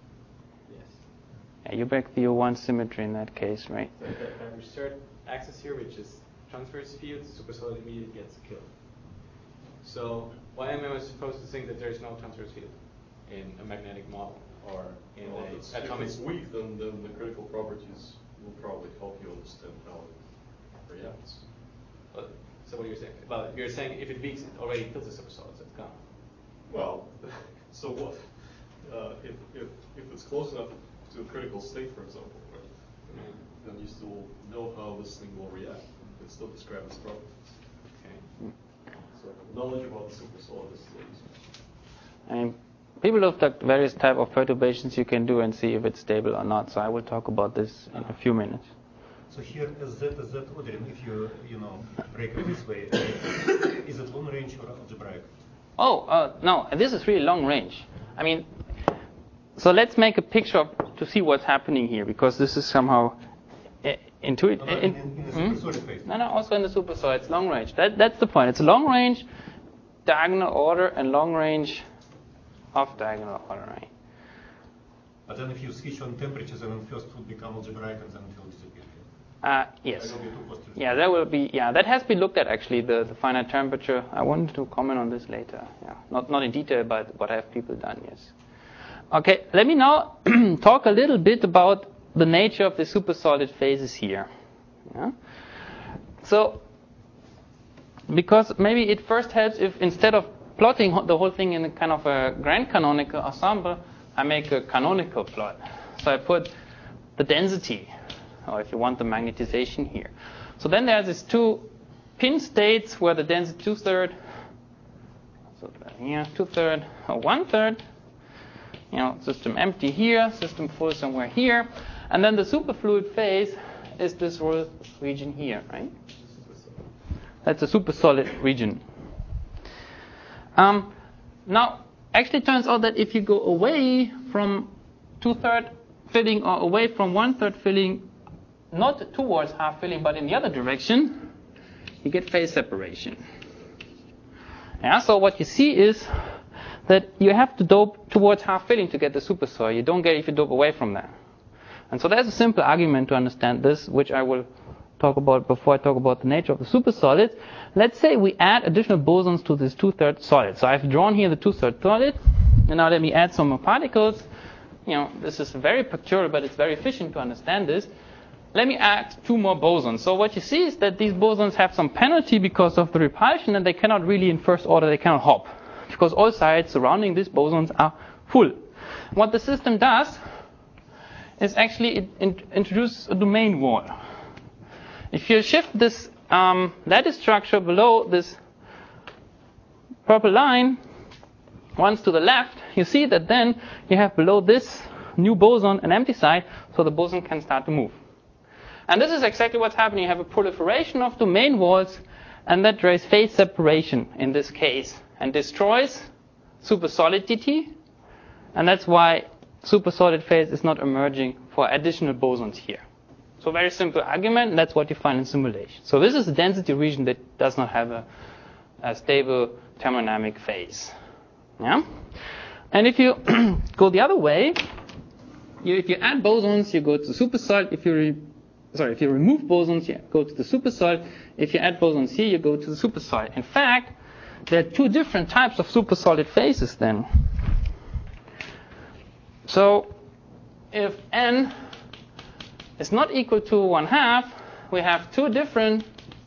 Yeah, you break the U1 symmetry in that case, right?
So if I have a third axis here, which is transverse field, supersolid immediately gets killed. So why am I supposed to think that there is no transverse field in a magnetic model or in atomic?
If it's weak, then the critical properties will probably help you understand how it reacts.
So what are you saying? Well, you're saying if it weaks, it already kills the supersolid, so it's gone.
Well, so what? If it's close enough to a critical state, for example, right? Then you still know how this thing will react. It's still describe its properties.
Okay.
So knowledge about the supersolid is still useful.
And people looked at various type of perturbations you can do and see if it's stable or not. So I will talk about this in a few minutes.
So here, SZ ordering, if you break it this way, is it long range or algebraic?
No, this is really long range. I mean, so let's make a picture to see what's happening here, because this is somehow intuitive.
In the supersolid phase.
No, also in the supersolid, it's long range. That's the point. It's long range, diagonal order, and long range of diagonal order, right?
But then if you switch on temperatures, then first it will become algebraic and then it will disappear.
Yes. Yeah, that has been looked at actually, the finite temperature. I wanted to comment on this later. Yeah, not in detail, but what have people done? Yes. Okay, let me now talk a little bit about the nature of the supersolid phases here. Yeah? So, because maybe it first helps if instead of plotting the whole thing in a kind of a grand canonical ensemble, I make a canonical plot. So I put the density, or if you want the magnetization here. So then there's these two pin states where the density 2/3 So here, 2/3 or 1/3. System empty here, system full somewhere here. And then the superfluid phase is this whole region here, right? That's a supersolid region. Now, actually it turns out that if you go away from 2/3 filling or away from 1/3 filling, not towards half filling, but in the other direction, you get phase separation. Yeah, so what you see is that you have to dope towards half filling to get the supersolid. You don't get it if you dope away from that. And so there's a simple argument to understand this, which I will talk about before I talk about the nature of the supersolids. Let's say we add additional bosons to this 2/3 solid. So I've drawn here the 2/3 solid, and now let me add some more particles. This is very pictorial, but it's very efficient to understand this. Let me add 2 more bosons. So what you see is that these bosons have some penalty because of the repulsion, and they cannot really, in first order, they cannot hop, because all sides surrounding these bosons are full. What the system does is actually it introduces a domain wall. If you shift this lattice structure below this purple line once to the left, you see that then you have below this new boson an empty site, so the boson can start to move. And this is exactly what's happening. You have a proliferation of domain walls, and that drives phase separation in this case and destroys supersolidity, and that's why supersolid phase is not emerging for additional bosons here. So very simple argument, and that's what you find in simulation. So this is a density region that does not have a stable thermodynamic phase. Yeah? And if you go the other way, if you add bosons, you go to the supersolid. If you remove bosons, you go to the supersolid. If you add bosons here, you go to the supersolid. In fact, there are 2 different types of supersolid phases then. So if n is not equal to 1/2, we have 2 different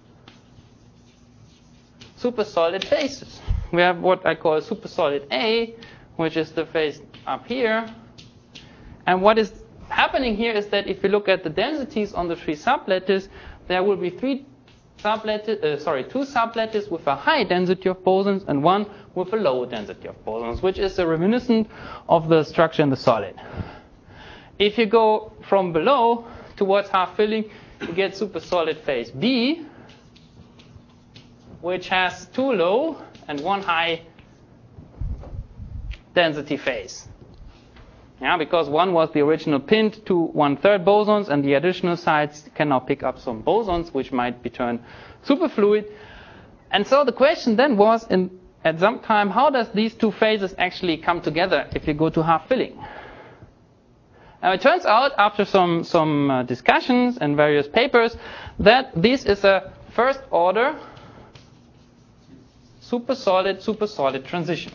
supersolid phases. We have what I call supersolid A, which is the phase up here. And what is happening here is that if you look at the densities on the 3 sublattices, there will be 2 sublattices with a high density of bosons and 1 with a low density of bosons, which is reminiscent of the structure in the solid. If you go from below towards half filling, you get supersolid phase B, which has 2 low and 1 high density phase. Yeah, because 1 was the original pinned to 1/3 bosons, and the additional sides can now pick up some bosons, which might be turned superfluid. And so the question then was, at some time, how does these 2 phases actually come together if you go to half filling? Now it turns out, after some discussions and various papers, that this is a first order supersolid transition.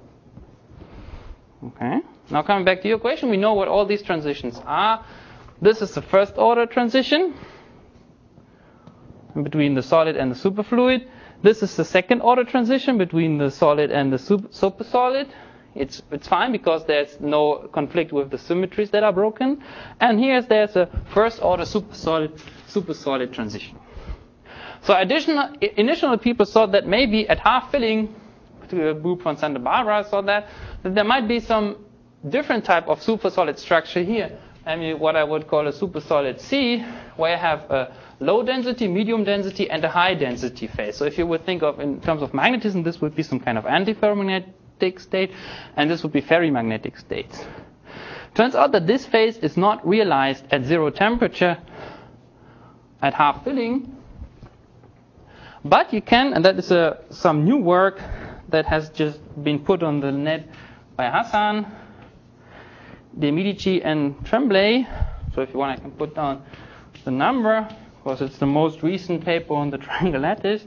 Okay. Now coming back to your question, we know what all these transitions are. This is the first order transition between the solid and the superfluid. This is the second order transition between the solid and the supersolid. It's fine because there's no conflict with the symmetries that are broken. And there's a first order supersolid transition. So initially people thought that maybe at half filling, the group from Santa Barbara thought that there might be some different type of supersolid structure here. I mean, what I would call a supersolid C, where you have a low density, medium density, and a high density phase. So if you would think of in terms of magnetism, this would be some kind of antiferromagnetic state, and this would be ferrimagnetic states. Turns out that this phase is not realized at 0 temperature at half filling, but you can, and that is some new work that has just been put on the net by Hassan, De Medici, and Tremblay. So if you want, I can put down the number, because it's the most recent paper on the triangle lattice.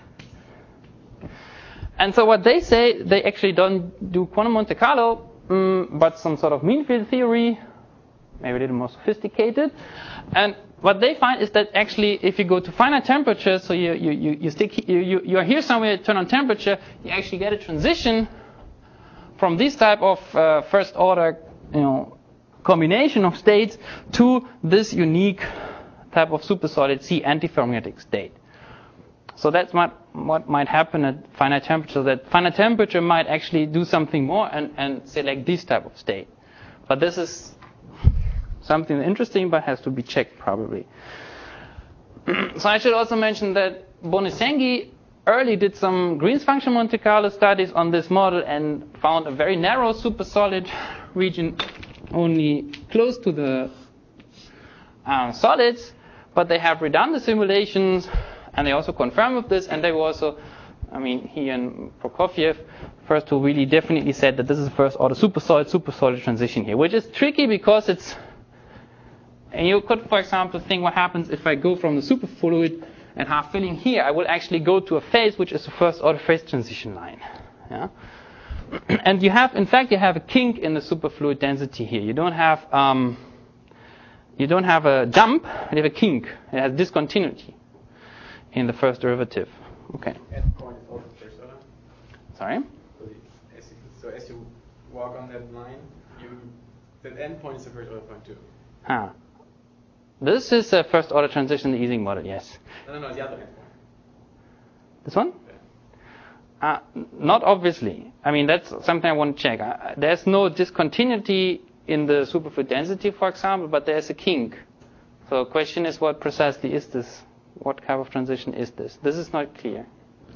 And so what they say, they actually don't do quantum Monte Carlo, but some sort of mean field theory, maybe a little more sophisticated. And what they find is that actually, if you go to finite temperature, so you're here somewhere, turn on temperature, you actually get a transition from this type of first order, combination of states to this unique type of supersolid C antiferromagnetic state. So that's what might happen at finite temperature. That finite temperature might actually do something more and select this type of state. But this is something interesting, but has to be checked probably. So I should also mention that Bonesenghi early did some Green's function Monte Carlo studies on this model and found a very narrow supersolid region only close to the solids, but they have redone the simulations and they also confirmed with this, and they were also, he and Prokofiev, first who really definitely said that this is first order supersolid transition here, which is tricky because and you could, for example, think what happens if I go from the superfluid and half filling here, I will actually go to a phase which is the first order phase transition line. Yeah? And you have a kink in the superfluid density here. You don't have a jump, you have a kink. It has discontinuity in the first derivative. Okay.
Endpoint is also first order.
Sorry?
So as you walk on that line, that endpoint is the first order point too.
This is a first order transition in the Ising model, yes.
No, the other endpoint.
This one? Yeah. Not obviously. That's something I want to check. There's no discontinuity in the superfluid density, for example, but there's a kink. So the question is, what precisely is this? What type of transition is this? This is not clear.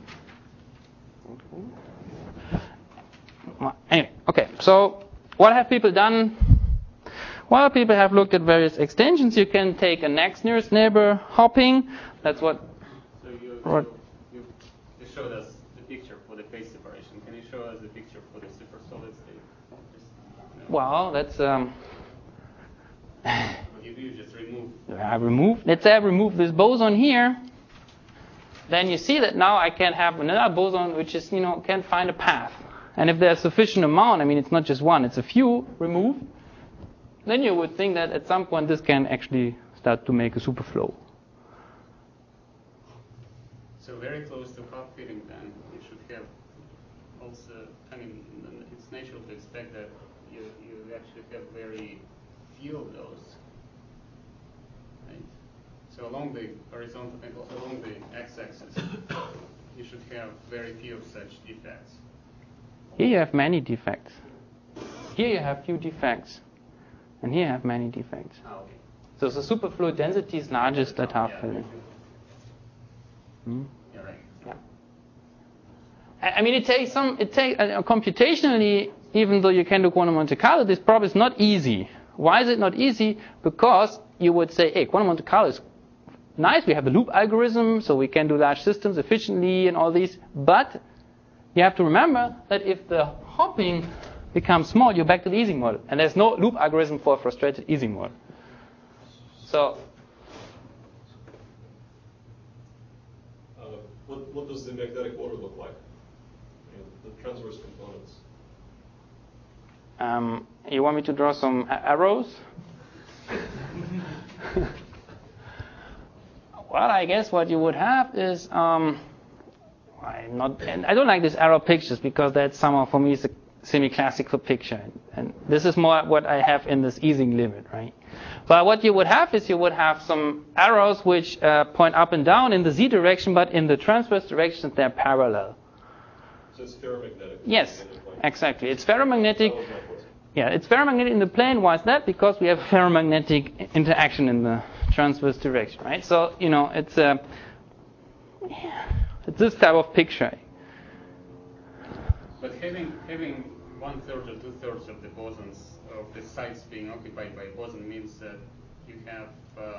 Anyway, okay. So what have people done? Well, people have looked at various extensions. You can take a next nearest neighbor hopping. That's what.
So you showed us the picture for the phase separation. Can you show us the picture for the supersolid state?
Well, that's.
You just remove.
Let's say I remove this boson here. Then you see that now I can have another boson which is, can find a path. And if there's sufficient amount, it's not just one, it's a few removed, then you would think that at some point this can actually start to make a superflow.
So very close to half filling then, you should have also, it's natural to expect that you actually have very few of those. Right? So along the horizontal, along the x-axis, you should have very few of such defects.
Here you have many defects. Here you have few defects. And here you have many defects.
Okay.
So the superfluid density is largest at half filling.
You're right.
Yeah. It takes computationally, even though you can do quantum Monte Carlo, this problem is not easy. Why is it not easy? Because you would say, hey, quantum Monte Carlo is nice. We have the loop algorithm, so we can do large systems efficiently and all these. But you have to remember that if the hopping becomes small, you're back to the Ising model. And there's no loop algorithm for a frustrated Ising model. So,
what does the magnetic order look like? The transverse components.
You want me to draw some arrows? Well, I guess what you would have is I don't like these arrow pictures because that's somehow for me is a semi-classical picture, and this is more what I have in this Ising limit, right? But what you would have is you would have some arrows which point up and down in the z direction, but in the transverse directions they're parallel.
So it's ferromagnetic.
Yes, exactly. It's ferromagnetic. Yeah, it's ferromagnetic in the plane. Why is that? Because we have ferromagnetic interaction in the transverse direction, right? So it's this type of picture.
But having 1/3 or 2/3 of the bosons, of the sites being occupied by boson, means that you have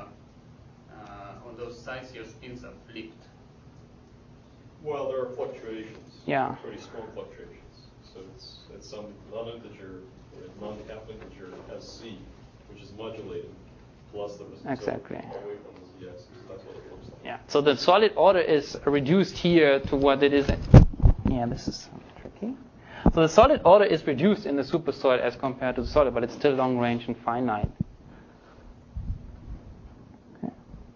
on those sites your spins are flipped.
Well, there are fluctuations.
Yeah.
Pretty strong fluctuations. So it's some non-integer or non-cap integer SC, which is modulated, plus the resistance
Exactly.
away from the z-axis. That's what it looks like.
Yeah. So the solid order is reduced here to what it is. Yeah, this is tricky. So the solid order is reduced in the supersolid as compared to the solid, but it's still long range and finite. Okay.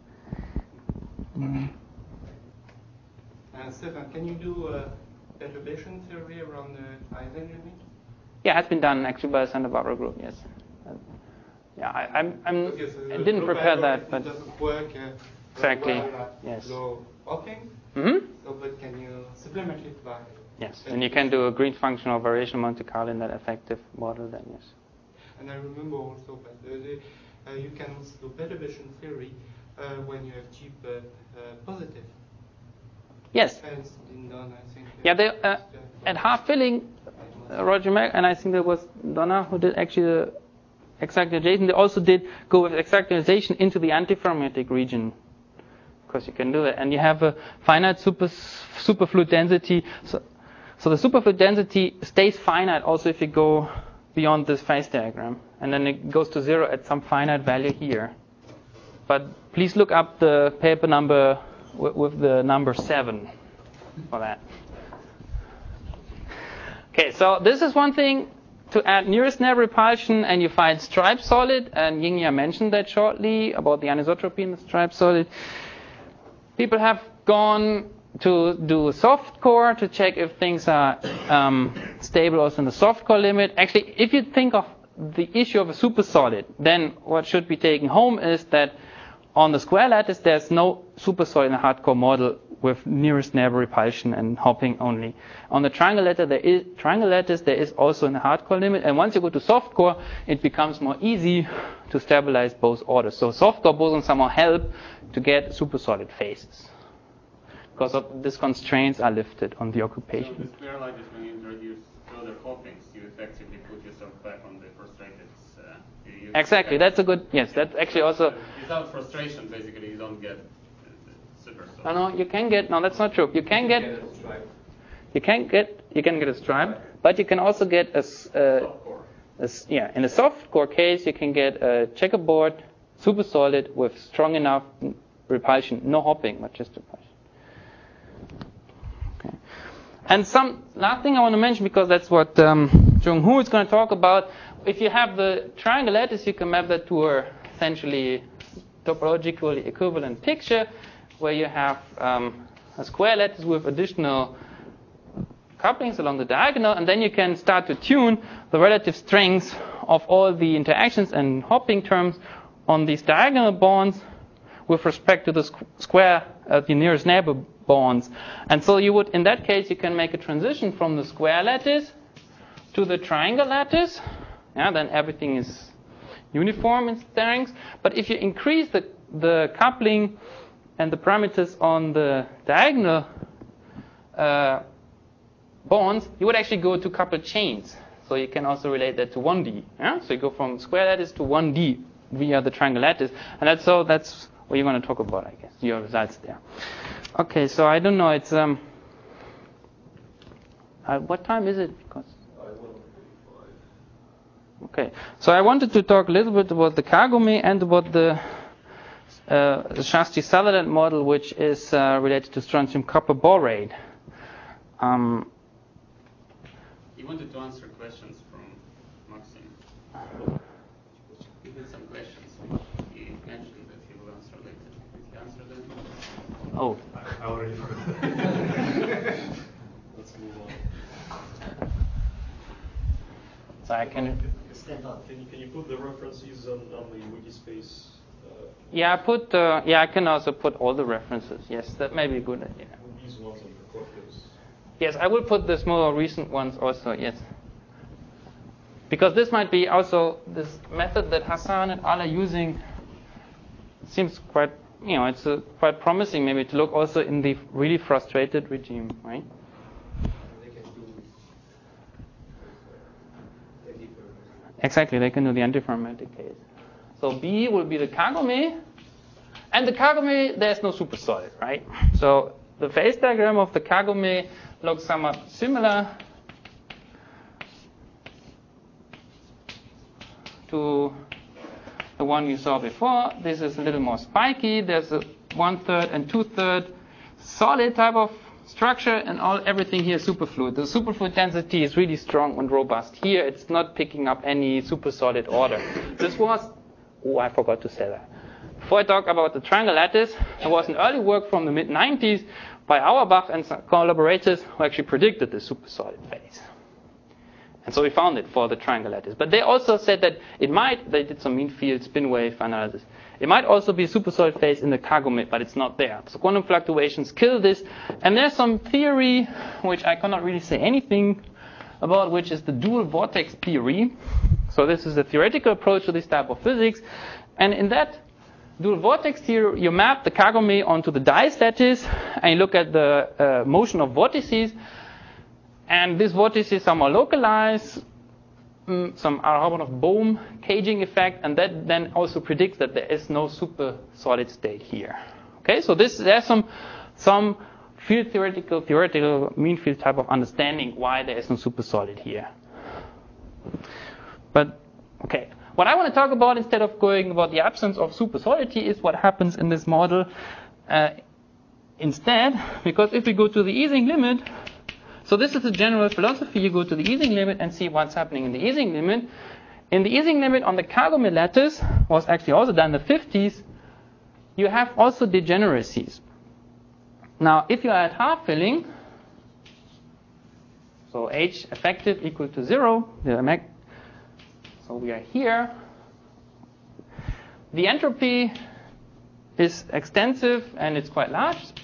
Stefan, can you do a perturbation theory around the Ising limit?
Yeah, it has been done actually by the Santa Barbara group. Yes. Yeah, I didn't prepare that, but
it doesn't work
Exactly.
Well,
Yes.
low hopping.
Mm-hmm.
So, but can you supplement it by?
Yes, and you can do a green functional variation Monte Carlo in that effective model then, yes.
And I remember also, but you can also do perturbation theory when you have cheap positive.
Yes.
It's been done, I think.
Yeah, they at half filling, Roger Mack, and I think there was Donna who did actually the exactization. They also did go with exactization into the antiferrometric region, because you can do that, and you have a finite superfluid density. So the superfluid density stays finite also if you go beyond this phase diagram, and then it goes to 0 at some finite value here. But please look up the paper number with the number 7 for that. Okay, so this is one thing to add nearest neighbor repulsion, and you find striped solid, and Yingya mentioned that shortly about the anisotropy in the striped solid. People have gone to do a soft core to check if things are stable also in the soft core limit. Actually, if you think of the issue of a super solid, then what should be taken home is that on the square lattice there's no super solid in the hardcore model with nearest neighbor repulsion and hopping only. On the triangle lattice there is also in the hardcore limit, and once you go to soft core it becomes more easy to stabilize both orders. So soft core bosons somehow help to get super solid phases, because of these constraints are lifted on the occupation.
So the square lattice, when you introduce further hoppings, you effectively put yourself back on the frustrated.
Exactly, that's a good, yes, that's actually also...
Without frustration, basically, you don't get super solid.
No, you can get, no, that's not true. You can get a stripe, but you can also get in a soft core case, you can get a checkerboard, super solid with strong enough repulsion, no hopping, but just repulsion. Okay. And some last thing I want to mention, because that's what Jung-Hoo is going to talk about. If you have the triangle lattice, you can map that to a essentially topologically equivalent picture, where you have a square lattice with additional couplings along the diagonal, and then you can start to tune the relative strengths of all the interactions and hopping terms on these diagonal bonds with respect to the square, the nearest neighbor bonds. And so you would, in that case, you can make a transition from the square lattice to the triangle lattice. Yeah, then everything is uniform in strengths. But if you increase the coupling and the parameters on the diagonal bonds, you would actually go to coupled chains. So you can also relate that to 1D. Yeah? So you go from square lattice to 1D via the triangle lattice. And that's what you're going to talk about, I guess, your results there. Okay, so I don't know, it's... what time is it? Because... Okay, so I wanted to talk a little bit about the Kagome and about the Shasti-Sutherland model, which is related to strontium copper borate.
You wanted to answer questions from Maxim. He had some questions which he mentioned that he will answer later. Did he answer them?
Oh.
I already forgot.
Let's move on.
So I can...
Can you put the references on the Wikispace?
Yeah, I can also put all the references. Yes, that may be a good idea.
These ones on the Prokofiev.
Yes, I will put the more recent ones also, yes. Because this might be also, this method that Hassan and all are using seems quite, it's quite promising maybe to look also in the really frustrated regime, right? Exactly, they can do the antiferrometric case. So B will be the Kagome. And the Kagome, there's no supersolid, right? So the phase diagram of the Kagome looks somewhat similar to the one you saw before. This is a little more spiky. There's a 1/3 and 2/3 solid type of structure, and everything here is superfluid. The superfluid density is really strong and robust. Here, it's not picking up any supersolid order. This was, I forgot to say that. Before I talk about the triangle lattice, there was an early work from the mid-90s by Auerbach and some collaborators who actually predicted the supersolid phase. And so we found it for the triangle lattice. But they also said that they did some mean field spin wave analysis. It might also be a supersolid phase in the cargo mid, but it's not there. So quantum fluctuations kill this. And there's some theory, which I cannot really say anything about, which is the dual vortex theory. So this is a theoretical approach to this type of physics. And in that dual vortex theory, you map the cargo mid onto the Dice lattice, and you look at the motion of vortices. And these vortices are more localized. Some Aharonov-Bohm caging effect, and that then also predicts that there is no super solid state here. Okay, so there's some field theoretical mean field type of understanding why there is no super solid here. But okay, what I want to talk about instead of going about the absence of super solidity is what happens in this model instead, because if we go to the Ising limit. So this is a general philosophy. You go to the Ising limit and see what's happening in the Ising limit. In the Ising limit on the cargo mid lattice, was actually also done in the 50s, you have also degeneracies. Now, if you are at half filling, so H effective equal to 0, so we are here, the entropy is extensive and it's quite large, it's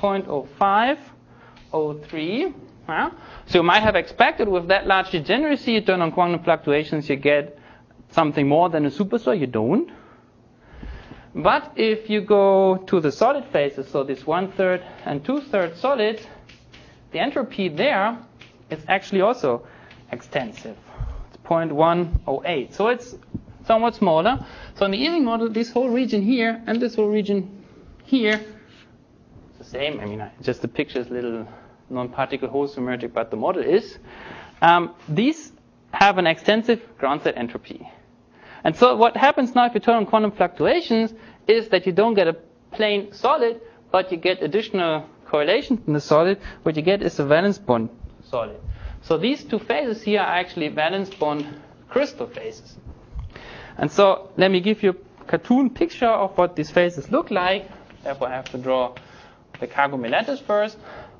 0.0503. So you might have expected with that large degeneracy, you turn on quantum fluctuations, you get something more than a supersolid. You don't. But if you go to the solid phases, so this 1/3 and 2/3 solids, the entropy there is actually also extensive. It's 0.108. So it's somewhat smaller. So in the Ising model, this whole region here and this whole region here, it's the same. I mean, just the picture is a little non-particle whole symmetric, but the model is. These have an extensive ground state entropy. And so what happens now if you turn on quantum fluctuations is that you don't get a plain solid, but you get additional correlations in the solid. What you get is a valence bond solid. So these two phases here are actually valence bond crystal phases. And so let me give you a cartoon picture of what these phases look like. Therefore I have to draw the cargo mid lattice first.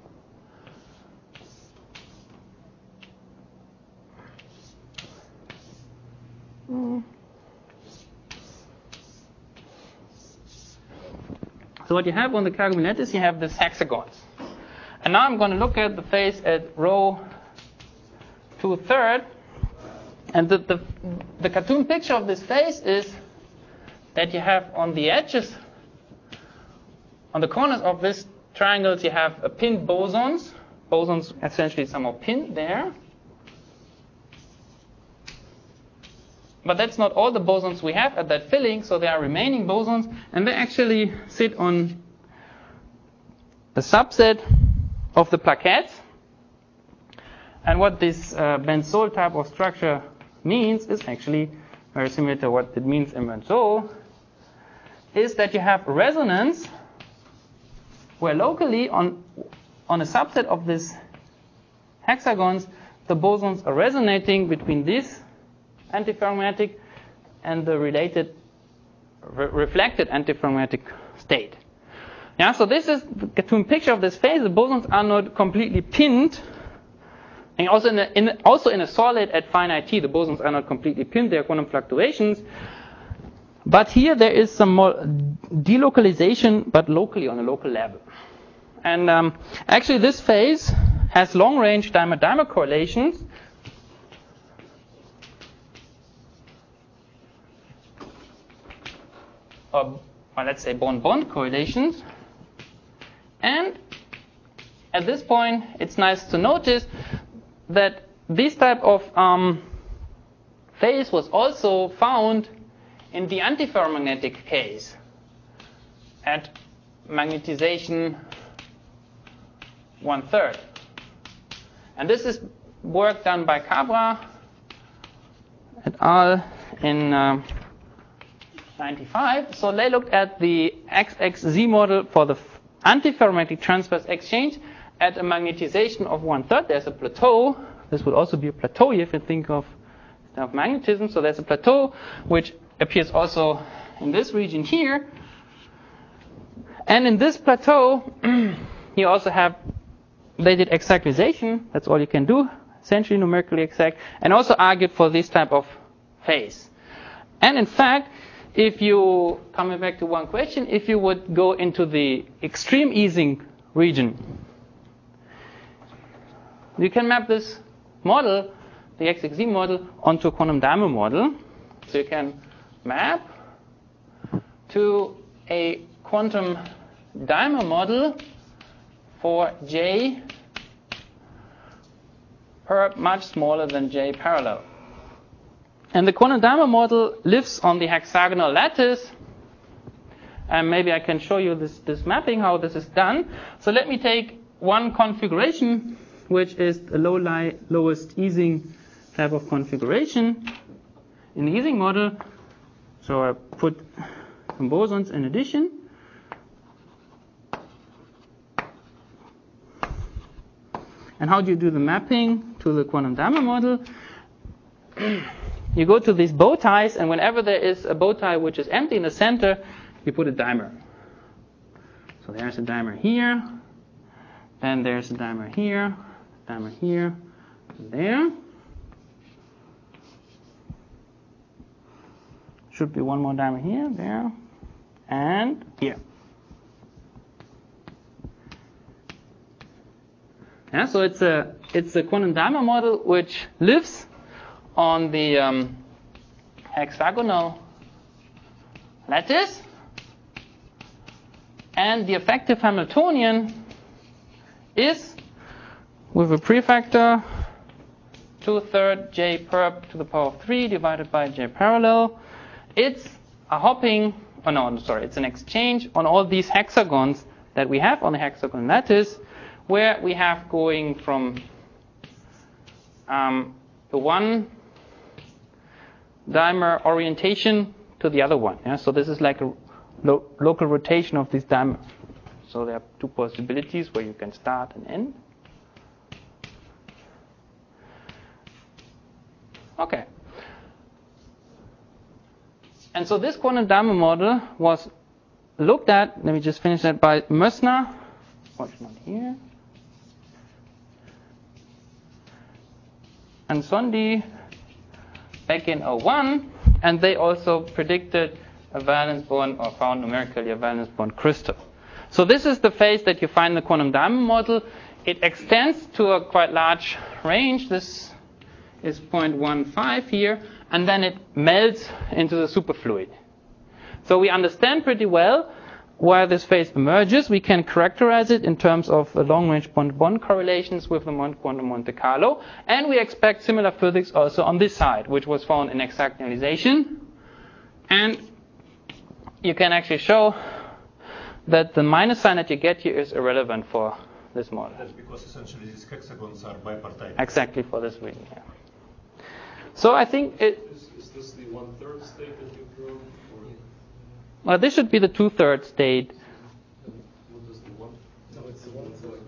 So what you have on the cargo mid lattice, you have these hexagons. And now I'm going to look at the phase at rho 2/3. And the cartoon picture of this phase is that you have on the edges, on the corners of these triangles, you have pinned bosons. Bosons essentially somehow pinned there. But that's not all the bosons we have at that filling, so there are remaining bosons, and they actually sit on a subset of the plaquettes. And what this benzol type of structure means is actually very similar to what it means in benzol, is that you have resonance where locally on a subset of these hexagons, the bosons are resonating between this antiferromagnetic and the related reflected antiferromagnetic state. Yeah, so this is the cartoon picture of this phase. The bosons are not completely pinned. And also in a solid at finite T, the bosons are not completely pinned. There are quantum fluctuations. But here there is some more delocalization, but locally on a local level. And actually this phase has long-range dimer-dimer correlations. Or let's say bond-bond correlations. And at this point, it's nice to notice that this type of phase was also found in the antiferromagnetic case at magnetization 1/3. And this is work done by Cabra et al. In 95. So they looked at the XXZ model for the antiferromagnetic transverse exchange at a magnetization of 1/3. There's a plateau. This would also be a plateau if you think of magnetism. So there's a plateau which appears also in this region here. And in this plateau, you also have, they did exactization. That's all you can do, essentially numerically exact, and also argued for this type of phase. And in fact, if you, coming back to one question, if you would go into the extreme easing region, you can map this model, the XXZ model, onto a quantum diamond model. So you can map to a quantum diamond model for J perp much smaller than J parallel. And the quantum diamond model lives on the hexagonal lattice. And maybe I can show you this mapping, how this is done. So let me take one configuration, which is the lowest easing type of configuration in the easing model. So I put some bosons in addition. And how do you do the mapping to the quantum diamond model? You go to these bow ties, and whenever there is a bow tie which is empty in the center, you put a dimer. So there's a dimer here, then there's a dimer here, and there. Should be one more dimer here, there, and here. Yeah, so it's a quantum diamond model which lives on the hexagonal lattice, and the effective Hamiltonian is with a prefactor 2/3 J perp to the power of 3 divided by J parallel. It's a hopping, it's an exchange on all these hexagons that we have on the hexagon lattice, where we have going from the one dimer orientation to the other one. Yeah? So this is like a local rotation of this dimer. So there are two possibilities where you can start and end. Okay. And so this quantum diamond model was looked at, let me just finish that, by Mössner. What's not here? And Sondi back in 2001, and they also predicted a valence bond, or found numerically a valence bond crystal. So this is the phase that you find in the quantum diamond model. It extends to a quite large range. This is 0.15 here, and then it melts into the superfluid. So we understand pretty well where this phase emerges. We can characterize it in terms of long-range bond-bond correlations with the quantum Monte Carlo, and we expect similar physics also on this side, which was found in exact annualization. And you can actually show that the minus sign that you get here is irrelevant for this model.
That's because essentially these hexagons are bipartite.
Exactly, for this reason, yeah. So I think
Is this the 1/3 state that you drew?
Well, this should be the 2/3 state.
What does the one?
No, it's the 1/3.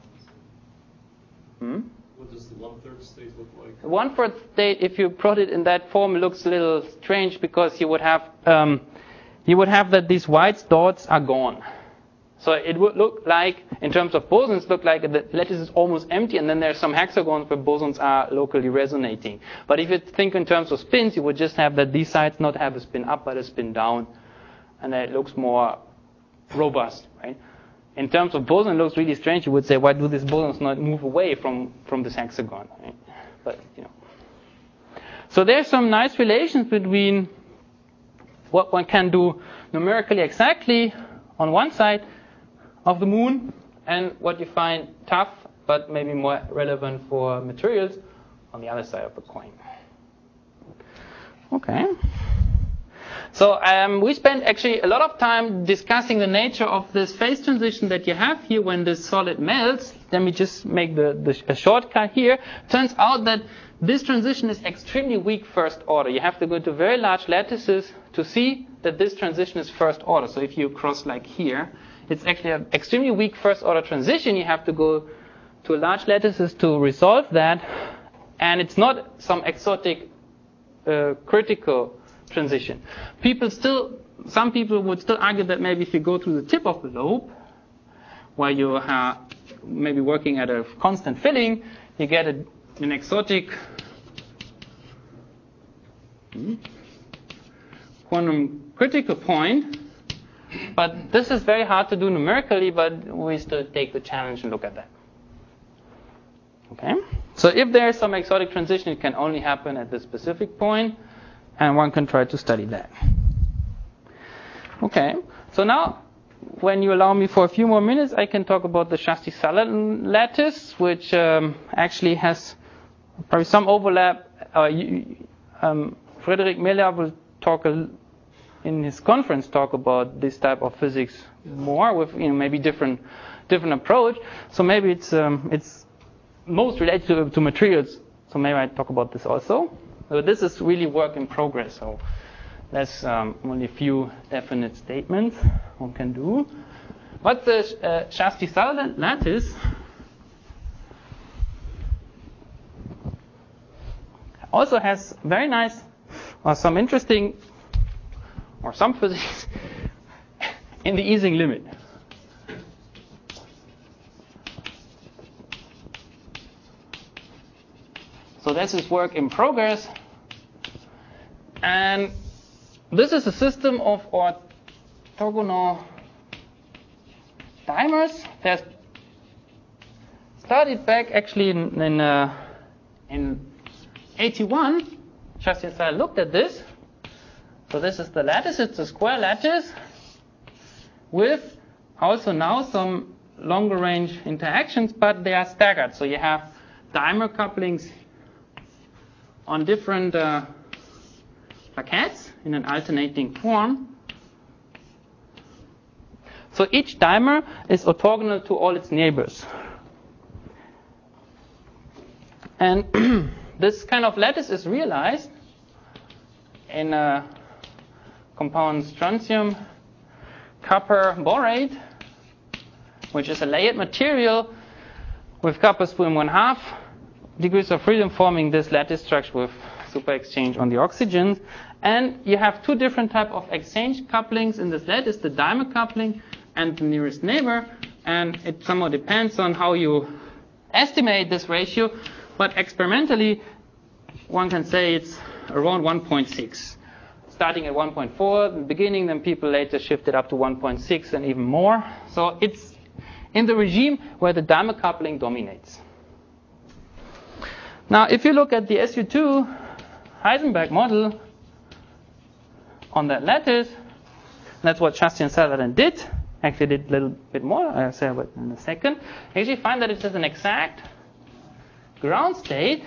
What does the 1/3 state look like?
The 1/4 state, if you plot it in that form, looks a little strange because you would have that these white dots are gone. So it would look like, in terms of bosons, look like the lattice is almost empty, and then there's some hexagons where bosons are locally resonating. But if you think in terms of spins, you would just have that these sides not have a spin up but a spin down, and then it looks more robust, right? In terms of boson, it looks really strange. You would say, why do these bosons not move away from this hexagon? Right? But so there's some nice relations between what one can do numerically exactly on one side of the moon and what you find tough but maybe more relevant for materials on the other side of the coin. Okay. So we spent actually a lot of time discussing the nature of this phase transition that you have here when the solid melts. Let me just make a shortcut here. Turns out that this transition is extremely weak first order. You have to go to very large lattices to see that this transition is first order. So if you cross like here, it's actually an extremely weak first order transition. You have to go to large lattices to resolve that. And it's not some exotic critical transition. Some people would still argue that maybe if you go through the tip of the lobe, where you are maybe working at a constant filling, you get an exotic quantum critical point. But this is very hard to do numerically, but we still take the challenge and look at that. Okay? So if there is some exotic transition, it can only happen at this specific point, and one can try to study that. Okay, so now, when you allow me for a few more minutes, I can talk about the Shasti-Sutherland lattice, which actually has probably some overlap. Frederick Miller will talk in his conference talk about this type of physics more with maybe different approach. So maybe it's most related to materials. So maybe I talk about this also. So this is really work in progress. So there's only a few definite statements one can do. But the Shasti-Sutherland lattice also has very nice or some interesting or some physics in the Ising limit. So this is work in progress, and this is a system of orthogonal dimers. There's started back actually in 81. Shasti looked at this. So this is the lattice. It's a square lattice with also now some longer range interactions, but they are staggered. So you have dimer couplings on different plaquettes in an alternating form. So each dimer is orthogonal to all its neighbors. And this kind of lattice is realized in a compound strontium copper borate, which is a layered material with copper spoon 1/2 degrees of freedom, forming this lattice structure with super exchange on the oxygens. And you have two different types of exchange couplings in this lattice, the dimer coupling and the nearest neighbor. And it somewhat depends on how you estimate this ratio. But experimentally, one can say it's around 1.6. Starting at 1.4 in the beginning, then people later shifted up to 1.6 and even more. So it's in the regime where the dimer coupling dominates. Now, if you look at the SU2 Heisenberg model on that lattice, that's what Shasti and Sutherland did. Actually, did a little bit more. I'll say about it in a second. You actually find that it has an exact ground state,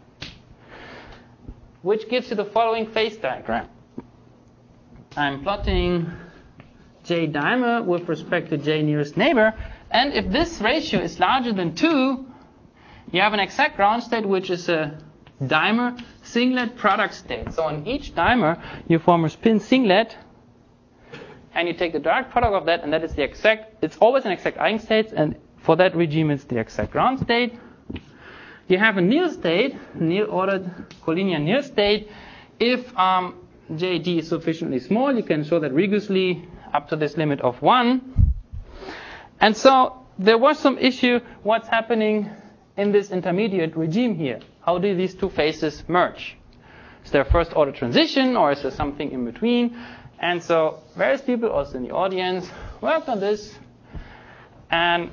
which gives you the following phase diagram. I'm plotting J dimer with respect to J nearest neighbor, and if this ratio is larger than 2, you have an exact ground state, which is a dimer singlet product state. So on each dimer, you form a spin singlet, and you take the direct product of that, and that is the exact, it's always an exact eigenstate, and for that regime, it's the exact ground state. You have a Néel state, Néel-ordered collinear Néel state. If JD is sufficiently small, you can show that rigorously up to this limit of 1. And so there was some issue what's happening in this intermediate regime here. How do these two phases merge? Is there a first order transition, or is there something in between? And so various people also in the audience worked on this. And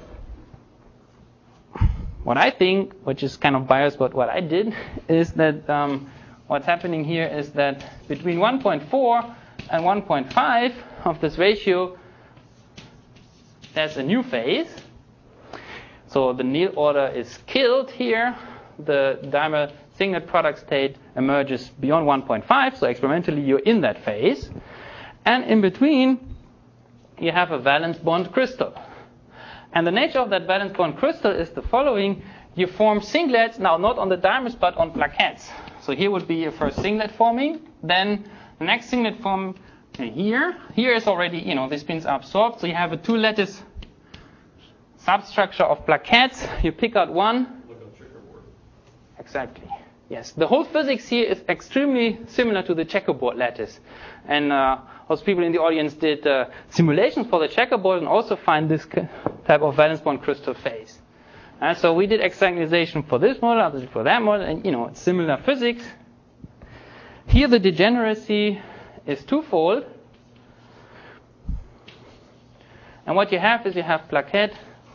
what I think, which is kind of biased, but what I did, is that what's happening here is that between 1.4 and 1.5 of this ratio, there's a new phase. So the Néel order is killed here. The dimer singlet product state emerges beyond 1.5, so experimentally you're in that phase. And in between, you have a valence bond crystal. And the nature of that valence bond crystal is the following. You form singlets, now not on the dimers, but on plaquettes. So here would be your first singlet forming. Then the next singlet form here. Here is already, the spins are absorbed. So you have a two-lattice substructure of plaquettes. You pick out one.
Like a checkerboard.
Exactly. Yes. The whole physics here is extremely similar to the checkerboard lattice. And also people in the audience did simulations for the checkerboard and also find this type of valence bond crystal phase. And so we did exactization for this model, others for that model, and it's similar physics. Here the degeneracy is twofold. And what you have is you have plaquette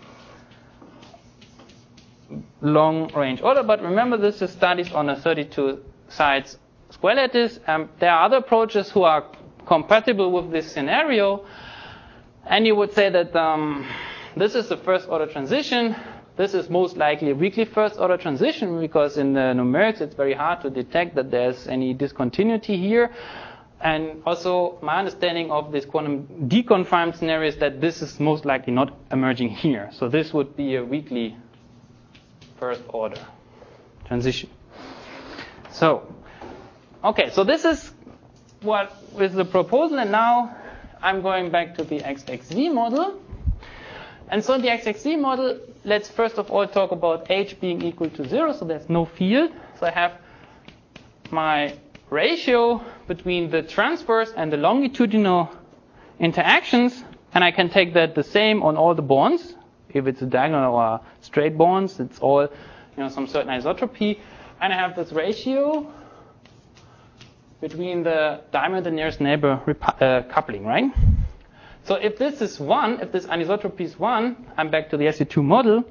long range order, but remember this is studies on a 32 sides square lattice. There are other approaches who are compatible with this scenario, and you would say that this is the first order transition. This is most likely a weakly first order transition because in the numerics it's very hard to detect that there's any discontinuity here. And also my understanding of this quantum deconfined scenario is that this is most likely not emerging here. So this would be a weakly first order transition. So, okay, so this is what is the proposal, and now I'm going back to the XXZ model. And so in the XXZ model, let's first of all talk about H being equal to 0, so there's no field. So I have my ratio between the transverse and the longitudinal interactions, and I can take that the same on all the bonds. If it's a diagonal or straight bonds, it's all some certain isotropy. And I have this ratio between the dimer and the nearest neighbor coupling, right? So if this is 1, if this anisotropy is 1, I'm back to the SU2 model.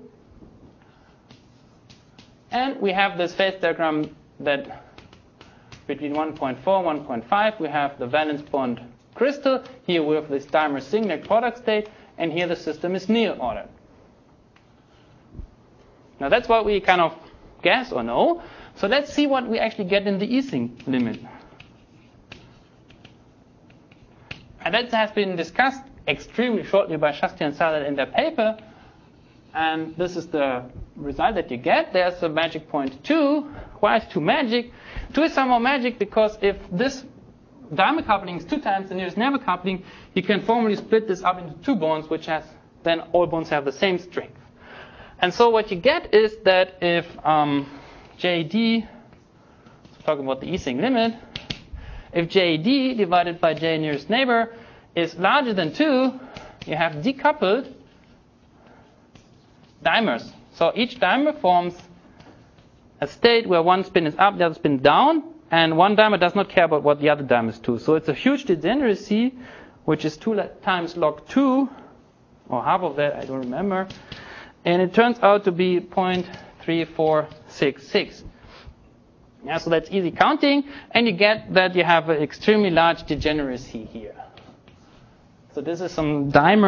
And we have this phase diagram that between 1.4, 1.5, we have the valence bond crystal. Here we have this dimer singlet product state, and here the system is Néel ordered. Now that's what we kind of guess or know. So let's see what we actually get in the Ising limit. And that has been discussed extremely shortly by Shastri and Sadat in their paper. And this is the result that you get. There's a magic point 2. Why is 2 magic? 2 is somehow magic because if this dimer coupling is 2 times the nearest neighbor coupling, you can formally split this up into 2 bonds, which has then all bonds have the same strength. And so what you get is that if JD, let's talk about the Ising limit, if JD divided by J nearest neighbor is larger than 2, you have decoupled dimers. So each dimer forms a state where one spin is up, the other spin down, and one dimer does not care about what the other dimers do. So it's a huge degeneracy, which is 2 times log 2, or half of that, I don't remember. And it turns out to be 0.3466. Yeah, so that's easy counting, and you get that you have an extremely large degeneracy here. So this is some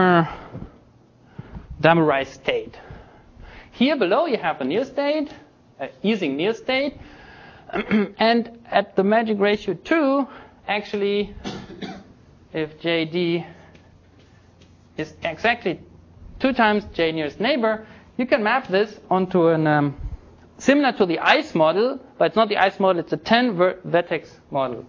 dimerized state. Here below you have a Néel state, Ising Néel state, and at the magic ratio 2, actually, if JD is exactly 2 times J nearest neighbor, you can map this onto an similar to the ICE model, but it's not the ICE model, it's a 10 vertex model.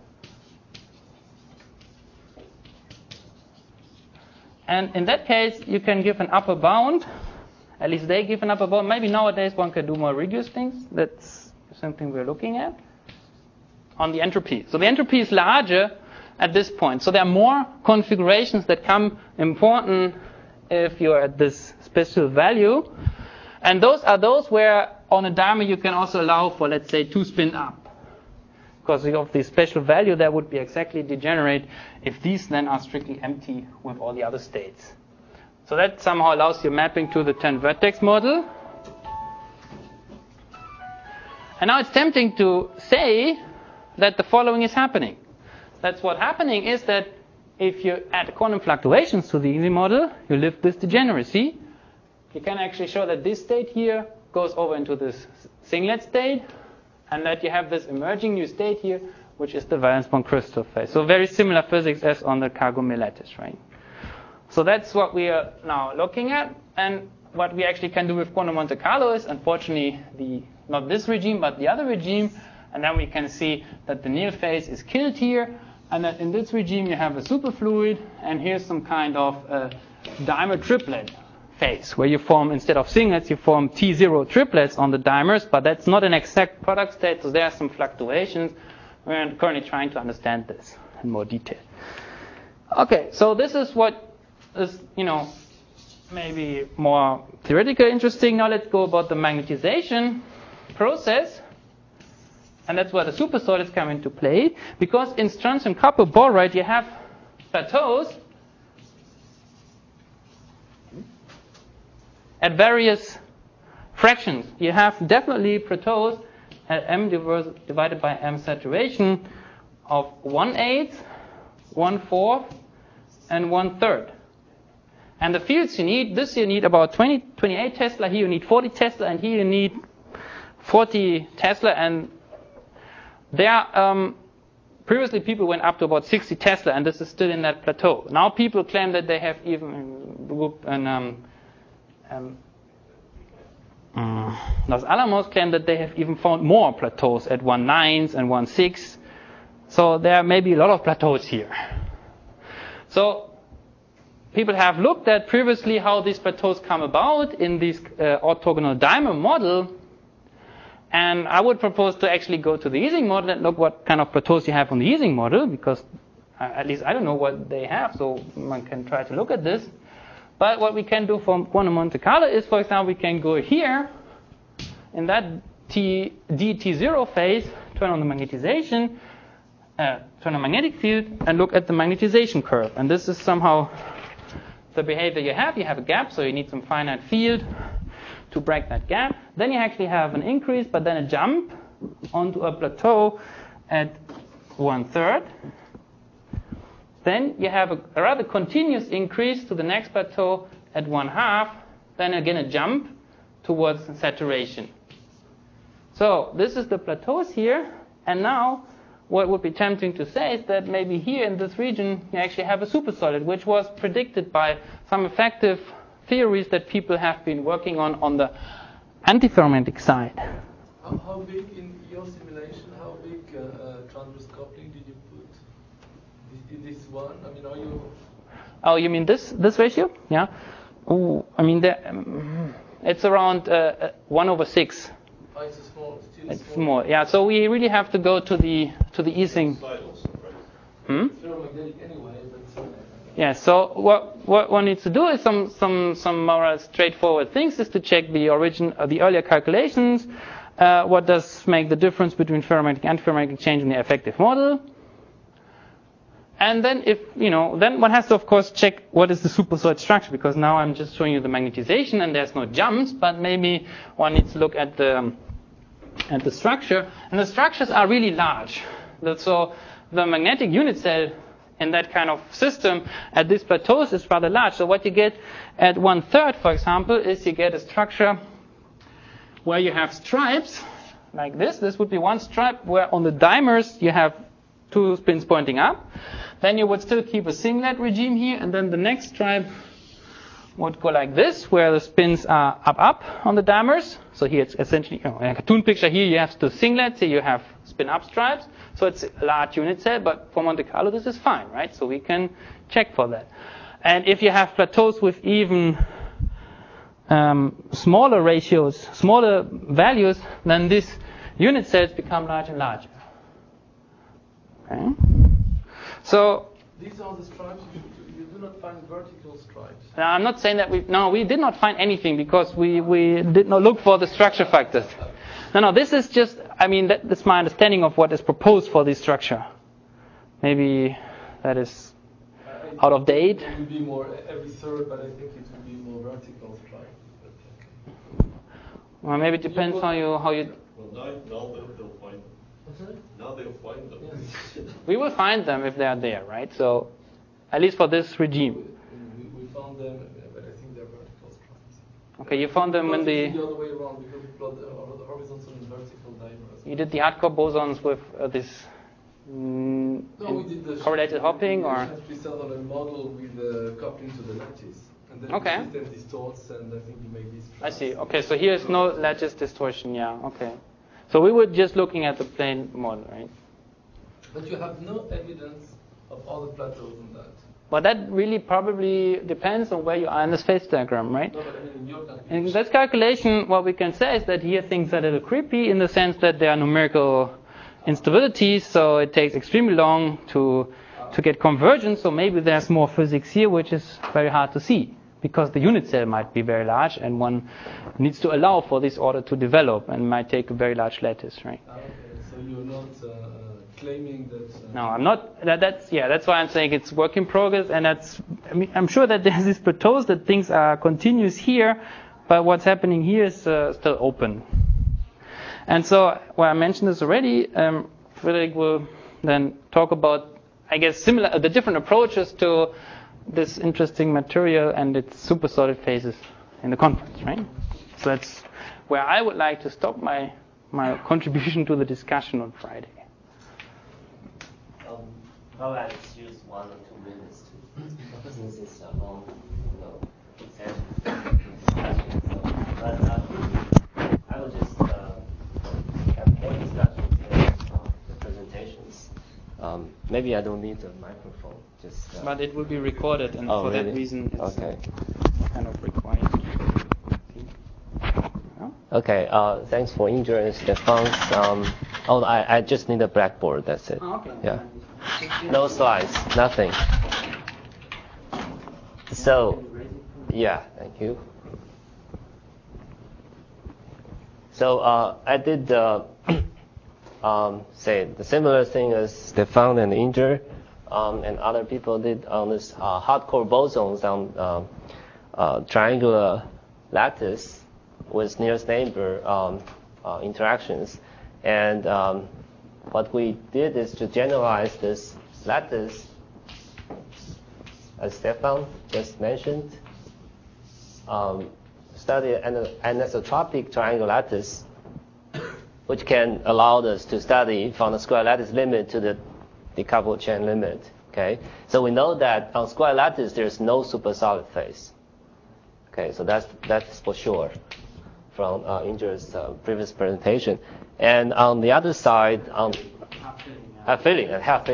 And in that case, you can give an upper bound. At least they give an upper bound. Maybe nowadays one can do more rigorous things. That's something we're looking at. On the entropy. So the entropy is larger at this point. So there are more configurations that come important if you're at this special value. And those are those where on a dimer you can also allow for, let's say, 2 spin up. Because of the special value, that would be exactly degenerate if these then are strictly empty with all the other states. So that somehow allows you mapping to the 10 vertex model. And now it's tempting to say that the following is happening. That's what's happening is that if you add quantum fluctuations to the Ising model, you lift this degeneracy. You can actually show that this state here goes over into this singlet state, and that you have this emerging new state here, which is the valence bond crystal phase. So very similar physics as on the Kagome lattice, right? So that's what we are now looking at. And what we actually can do with quantum Monte Carlo is, unfortunately, not this regime, but the other regime. And then we can see that the Néel phase is killed here, and that in this regime you have a superfluid, and here's some kind of dimer triplet phase, where you form, instead of singlets, you form T0 triplets on the dimers, but that's not an exact product state, so there are some fluctuations. We're currently trying to understand this in more detail. Okay, so this is what is, maybe more theoretically interesting. Now let's go about the magnetization process. And that's where the supersolids come into play, because in strontium copper borate you have plateaus at various fractions. You have definitely plateaus at m divided by m saturation of 1/8, 1/4, and 1/3. And the fields you need, this you need about 28 Tesla, here you need 40 Tesla, and here you need 40 Tesla. And there, previously people went up to about 60 Tesla, and this is still in that plateau. Now people claim that they have even, Los Alamos claim that they have even found more plateaus at 1/9 and 1/6. So there may be a lot of plateaus here. So people have looked at previously how these plateaus come about in this orthogonal dimer model. And I would propose to actually go to the Ising model and look what kind of plateaus you have on the Ising model, because at least I don't know what they have, so one can try to look at this. But what we can do from quantum Monte Carlo is, for example, we can go here in that DT0 phase, turn on the magnetization, turn on magnetic field, and look at the magnetization curve. And this is somehow the behavior you have. You have a gap, so you need some finite field to break that gap. Then you actually have an increase, but then a jump onto a plateau at 1/3. Then you have a rather continuous increase to the next plateau at 1/2. Then again a jump towards saturation. So this is the plateaus here. And now what would be tempting to say is that maybe here in this region you actually have a supersolid, which was predicted by some effective theories that people have been working on the antiferromantic side.
How big in your simulation, how big transverse coupling did you put this one? I mean, are you...
Oh, you mean this ratio? Yeah. Oh, I mean, it's around 1/6.
Oh, it's small.
It's small. Yeah. So we really have to go to the Ising.
Ferromagnetic anyway, but...
Yeah. So what one needs to do is some more straightforward things, is to check the earlier calculations. What does make the difference between ferromagnetic and antiferromagnetic change in the effective model? And then then one has to, of course, check what is the supersolid structure, because now I'm just showing you the magnetization and there's no jumps, but maybe one needs to look at the structure. And the structures are really large. So the magnetic unit cell in that kind of system at these plateaus is rather large. So what you get at 1/3, for example, is you get a structure where you have stripes like this. This would be one stripe where on the dimers you have two spins pointing up. Then you would still keep a singlet regime here, and then the next stripe would go like this, where the spins are up on the dimers. So here it's essentially, in a cartoon picture here you have the singlet, here you have spin up stripes. So it's a large unit cell, but for Monte Carlo this is fine, right? So we can check for that. And if you have plateaus with even smaller ratios, smaller values, then these unit cells become larger and larger. Okay. So
these are the stripes. You do not find vertical stripes.
Now, I'm not saying that we did not find anything, because we did not look for the structure factors. No, this is just, I mean, that's my understanding of what is proposed for this structure. Maybe that is out of date.
It would be more every third, but I think it would be more vertical stripes.
Well, maybe it depends how you.
Well, now they'll find them. Now they'll find them.
We will find them if they are there, right? So, at least for this regime.
We found them, but I think they're vertical stripes.
Okay, you found them in the
other way around, because we plot the horizontal and vertical dimers.
You did the hardcore bosons with this
we did the
correlated hopping, or?
Shaftesbury model with coupling to the lattice. And then
Okay.
the system distorts, and I think you make these.
I see. Okay, so here is no lattice distortion. Yeah. Okay. So we were just looking at the plane model, right?
But you have no evidence of other plateaus in that.
But that really probably depends on where you are in this phase diagram, right?
No, but I mean in your calculation.
In this calculation, what we can say is that here things are a little creepy, in the sense that there are numerical instabilities, so it takes extremely long to get convergence. So maybe there's more physics here, which is very hard to see, because the unit cell might be very large, and one needs to allow for this order to develop, and might take a very large lattice, right?
Okay, so you're claiming that.
No, I'm not. That's why I'm saying it's work in progress, and I'm sure that there's this plateau that things are continuous here, but what's happening here is still open. And so, I mentioned this already. Frederick will then talk about, I guess, the different approaches to this interesting material and its supersolid phases in the conference, right? So that's where I would like to stop my contribution to the discussion on Friday.
How I just use 1 or 2 minutes since it's a long, discussion. But I will just have more discussions in the presentations. Maybe I don't need a microphone.
But it will be recorded, and for
really?
that reason, it's
okay.
Kind of required.
Okay. Thanks for Inger and Stefan. I just need a blackboard. That's it.
Oh, okay.
Yeah. No slides. Nothing. So, yeah. Thank you. So I did say the similar thing as Stefan and Inger and other people did on this hardcore bosons on triangular lattice with nearest neighbor interactions. And what we did is to generalize this lattice, as Stefan just mentioned, study an anisotropic triangle lattice, which can allow us to study from the square lattice limit to the decoupled chain limit. Okay, so we know that on square lattice there's no supersolid phase. Okay, so that's for sure from Inger's previous presentation. And on the other side, on half filling.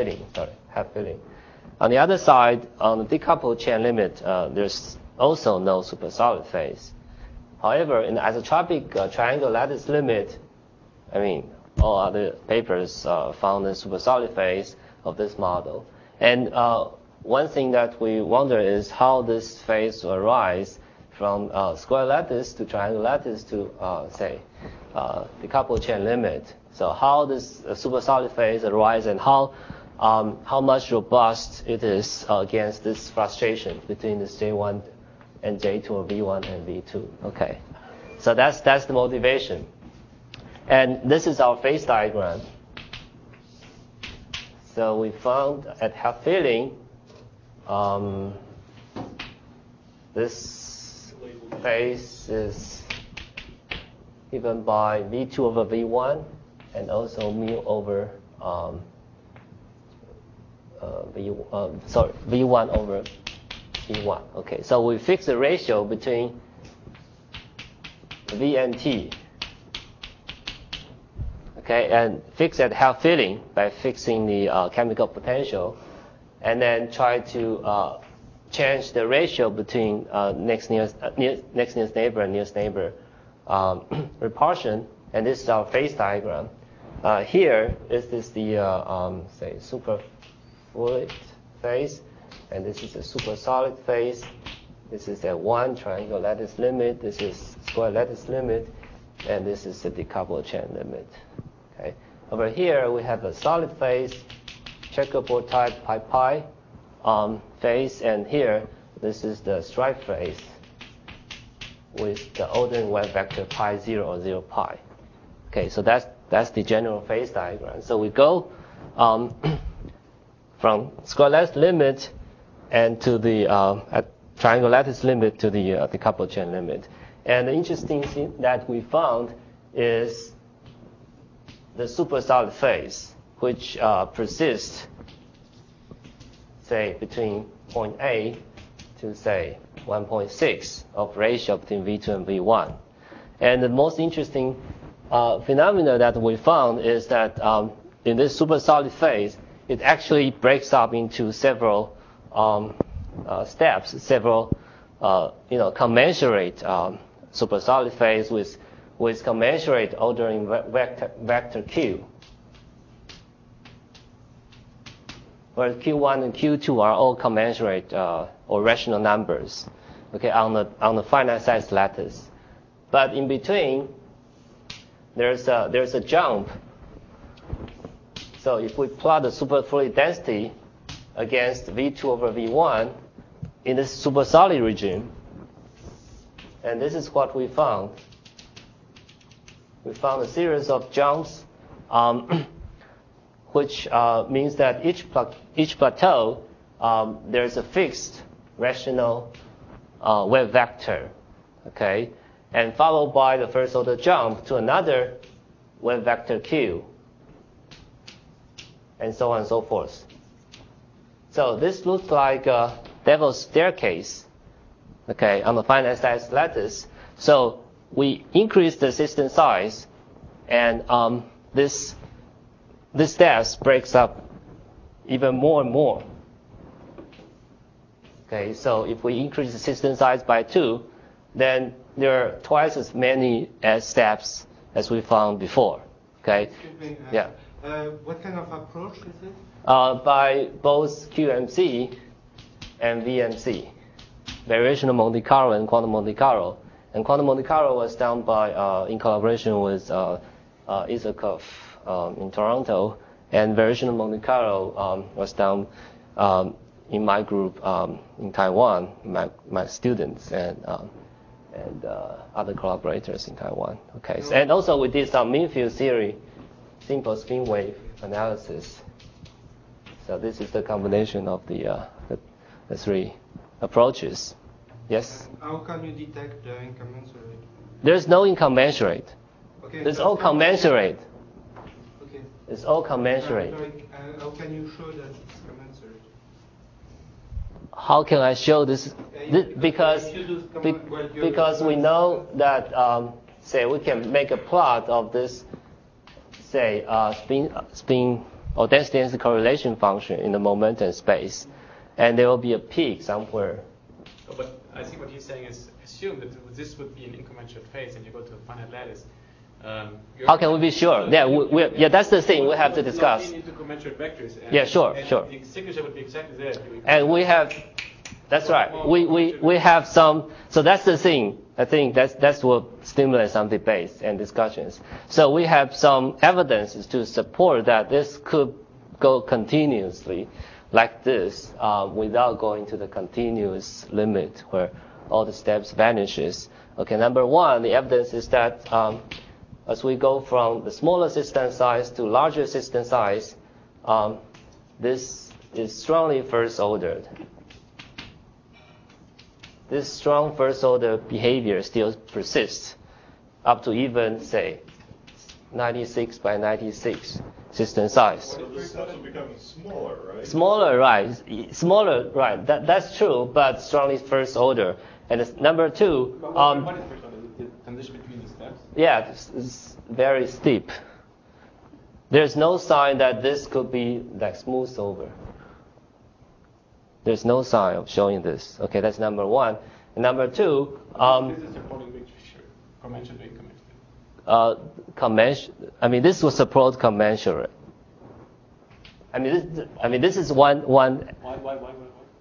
On the other side, on the decoupled chain limit, there's also no supersolid phase. However, in the isotropic triangle lattice limit, all other papers found the supersolid phase of this model. And one thing that we wonder is how this phase will arise from square lattice to triangle lattice to, decoupled chain limit. So how this supersolid phase arises and how much robust it is against this frustration between this J1 and J2 or V1 and V2. Okay, so that's the motivation. And this is our phase diagram. So we found at half filling, this phase is given by V2 over V1 and also mu over V1 over V1. Okay, so we fix the ratio between V and T. Okay, and fix at half filling by fixing the chemical potential, and then try to change the ratio between next nearest neighbor and nearest neighbor repulsion. And this is our phase diagram. Here is the superfluid phase, and this is a supersolid phase. This is a 1 triangle lattice limit. This is square lattice limit, and this is the decoupled chain limit. Okay. Over here we have a solid phase, checkerboard type pi phase, and here this is the stripe phase with the ordinary wave vector pi 0 or 0 pi. Okay, so that's the general phase diagram. So we go from square lattice limit and to the triangle lattice limit to the decoupled chain limit. And the interesting thing that we found is the supersolid phase, which persists, say, between point A to, say, 1.6 of ratio between V2 and V1. And the most interesting phenomena that we found is that in this supersolid phase, it actually breaks up into several steps, several commensurate supersolid phase with commensurate ordering vector Q, where Q1 and Q2 are all commensurate or rational numbers, okay, on the finite size lattice. But in between, there's a jump, So if we plot the superfluid density against V2 over V1 in this supersolid regime, and this is what we found. We found a series of jumps, which means that each plateau, there's a fixed rational wave vector, okay, and followed by the first order jump to another wave vector Q, and so on and so forth. So this looks like a devil's staircase, okay, on the finite size lattice. So we increase the system size, and this steps breaks up even more and more. Okay, so if we increase the system size by 2, then there are twice as many steps as we found before. Okay.
Excuse me.
Yeah.
What kind of approach is it?
By both QMC and VMC, variational Monte Carlo and quantum Monte Carlo. And quantum Monte Carlo was done by in collaboration with Isakov in Toronto, and variational Monte Carlo was done in my group in Taiwan, my students and other collaborators in Taiwan. Okay, so, and also we did some mean field theory, simple spin wave analysis. So this is the combination of the three approaches. Yes?
How can you detect the incommensurate?
There's no incommensurate.
Okay,
It's all commensurate.
Okay.
It's all commensurate.
How can you show that it's commensurate?
How can I show this? Because we know that, say, we can make a plot of this, say, spin or density correlation function in the momentum space, and there will be a peak somewhere.
Oh, but I think what he's saying is assume that this would be an incommensurate phase, and you go to a finite lattice.
How can we be sure? Yeah, that's the thing we have to discuss.
Into commensurate vectors. And,
yeah, sure.
The signature would be exactly there.
And we have, that's right. We have some. So that's the thing. I think that's what stimulates some debates and discussions. So we have some evidences to support that this could go continuously like this without going to the continuous limit where all the steps vanishes. Okay, number one, the evidence is that as we go from the smaller system size to larger system size, this is strongly first ordered. This strong first order behavior still persists up to even, say, 96 by 96 system size.
So the steps will become smaller, right?
Smaller, right. Smaller, right. That's true, but strongly first order. And number two,
what is first order? The transition between the steps?
Yeah, it's very steep. There's no sign that this could be like smooth over. There's no sign of showing this. Okay, that's number one. And number two,
this is supporting which feature? Commensurate or incommensurate?
I mean, this will support commensurate. I mean, this is one.
Why?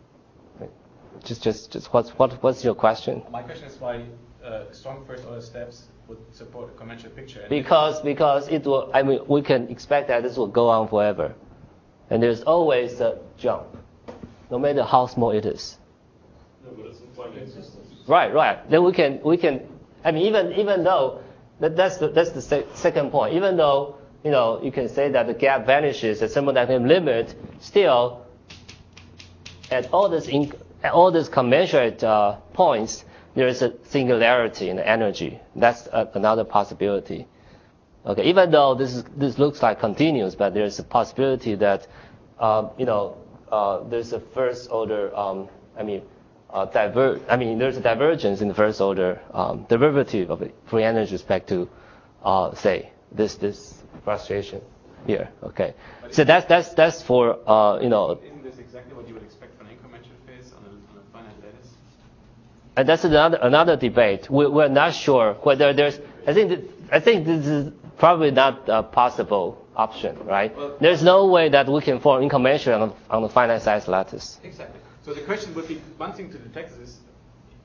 Just what's your question?
My question is why strong first order steps would support a commensurate picture.
Because it will. I mean, we can expect that this will go on forever, and there's always a jump, no matter how small it is.
No, but it's in finite systems.
Right. Then we can. I mean, even though that's the second point. Even though you can say that the gap vanishes at thermodynamic limit, still at all these commensurate points, there is a singularity in the energy. That's another possibility. Okay, even though this looks like continuous, but there's a possibility that there's a first order. There's a divergence in the first order derivative of free energy with respect to, say, this frustration here. Okay, so that's for
Isn't this exactly what you would expect from an incommensurate phase on a finite lattice?
And that's another debate. We're not sure whether there's. I think this is probably not a possible option, right?
Well,
there's no way that we can form incommensurate on the finite size lattice.
Exactly. So the question would be, one thing to detect is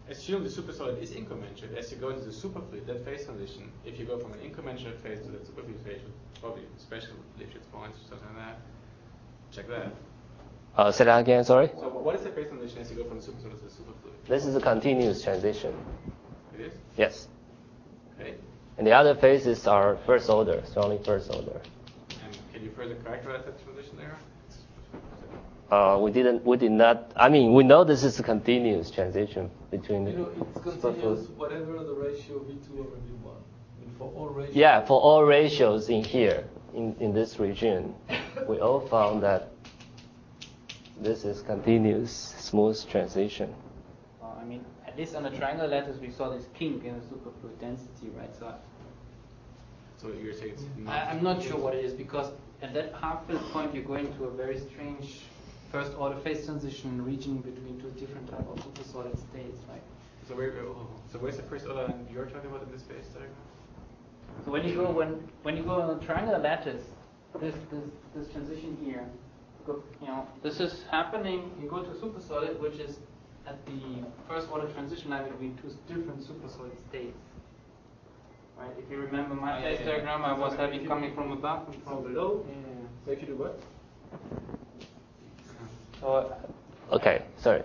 assume the supersolid is incommensurate as you go into the superfluid, that phase transition. If you go from an incommensurate phase to the superfluid phase, with probably special Lifshitz points or something like that. Check that.
Say that again, sorry?
So what is the phase transition as you go from the supersolid to the superfluid?
This is a continuous transition.
It is?
Yes.
Okay.
And the other phases are first order, strongly first order.
And can you further characterize that transition there?
We did not. I mean, we know this is a continuous transition between the.
It's continuous whatever the ratio V2 over V1. I mean, for all ratios.
Yeah, for all ratios in here, in this region, we all found that this is continuous, smooth transition.
I mean, at least on the triangular lattice, we saw this kink in the superfluid density, right?
So you're saying it's
I'm not sure what it is, because at that half-fill point, you're going to a very strange first-order phase transition region between two different type of supersolid states, right?
So where's the first order you're talking about in this phase diagram?
So when you go on a triangular lattice, this transition here, this is happening. You go to supersolid, which is at the first order transition line between two different supersolid states. Right? If you remember my phase diagram, I was having coming from above and from below.
So if you do what?
Okay, sorry.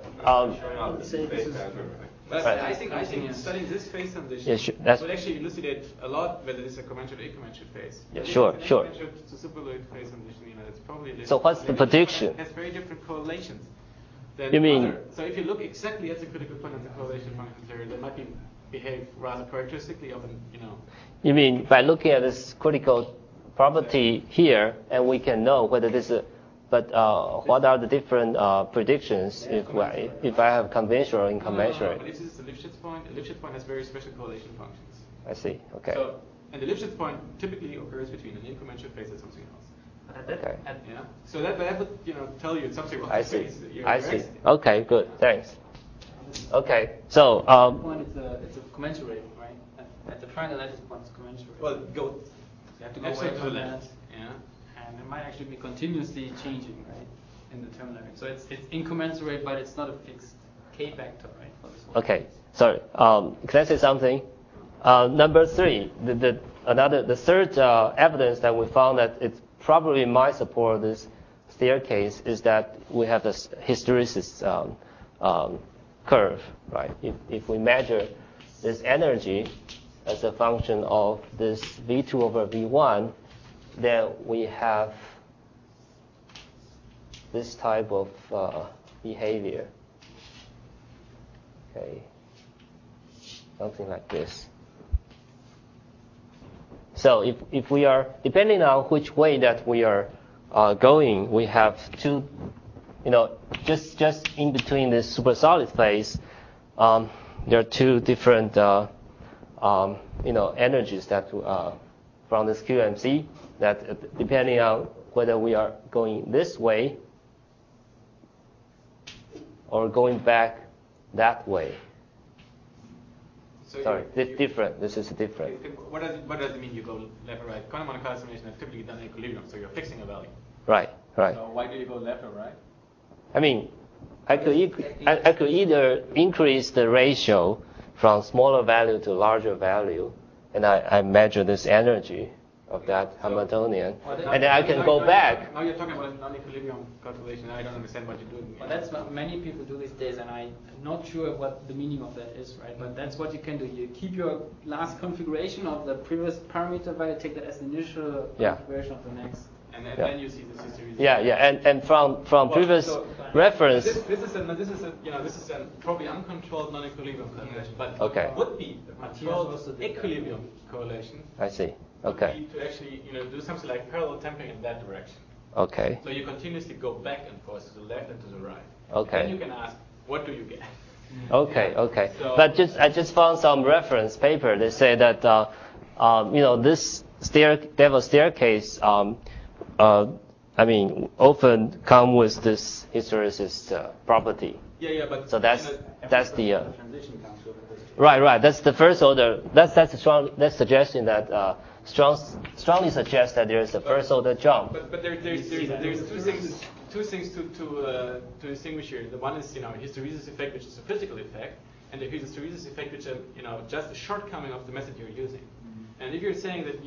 I think studying this phase transition will actually elucidate a lot whether this is a commensurate or incommensurate phase.
Yeah, sure.
Incommensurate to superfluid phase transition, it's probably.
So what's the prediction?
It has very different correlations.
You mean?
So if you look exactly at the critical point of the correlation function theory, they might behave rather characteristically of an,
You mean by looking at this critical property here, and we can know whether this is. But what are the different predictions if I have conventional or incommensurate?
But if this is a Lifshitz point has very special correlation functions.
I see. Okay.
So, and the Lifshitz point typically occurs between an incommensurate phase and something else.
Okay.
Yeah. So that would tell you something about
I
the
see.
phase.
I see. Okay. Good. Thanks. Okay. So.
Point it's a commensurate, right? At the triangle lattice point, it's commensurate.
Well, you
have to go away from that. Yeah. And it might actually be continuously changing, right, in the term limit. So it's incommensurate, but it's not a fixed k vector, right? For this one.
Okay, sorry. Can I say something? Number 3, the third evidence that we found that it probably might support this staircase is that we have this hysteresis curve, right? If we measure this energy as a function of this V2 over V1, then we have this type of behavior. Okay, something like this. So if we are, depending on which way that we are going, we have two, just in between this supersolid phase, there are two different, energies that from this QMC. That depending on whether we are going this way or going back that way.
So
sorry, different. This is different.
What does it mean you go left or right? Quantum Monte-Carlo simulation is typically done in equilibrium, so you're fixing a value.
Right.
So why do you go left or right?
I mean, I could either increase the ratio from smaller value to larger value, and I measure this energy of that Hamiltonian, and then I can go back.
Now you're talking about non-equilibrium calculation. I don't understand what you're doing.
Well, that's what many people do these days, and I'm not sure what the meaning of that is, right? But that's what you can do. You keep your last configuration of the previous parameter value, take that as the initial configuration of the next.
And then you see the series.
Yeah, and from previous reference.
This is a probably uncontrolled non-equilibrium correlation, but would be a controlled equilibrium correlation.
I see. Okay.
To actually do something like parallel tamping in that direction.
Okay.
So you continuously go back and forth to the left and to the right.
Okay.
Then you can ask, what do you get?
Okay.
So,
but I just found some reference paper. They say that this Devil staircase often come with this hysteresis property.
Yeah, but
so that's the
transition comes with this.
Right. That's the first order. That's suggesting that strongly suggests that there is a first order jump.
But there's two things to distinguish here. The one is hysteresis effect, which is a physical effect, and the hysteresis effect, which are just a shortcoming of the method you're using. And if you're saying that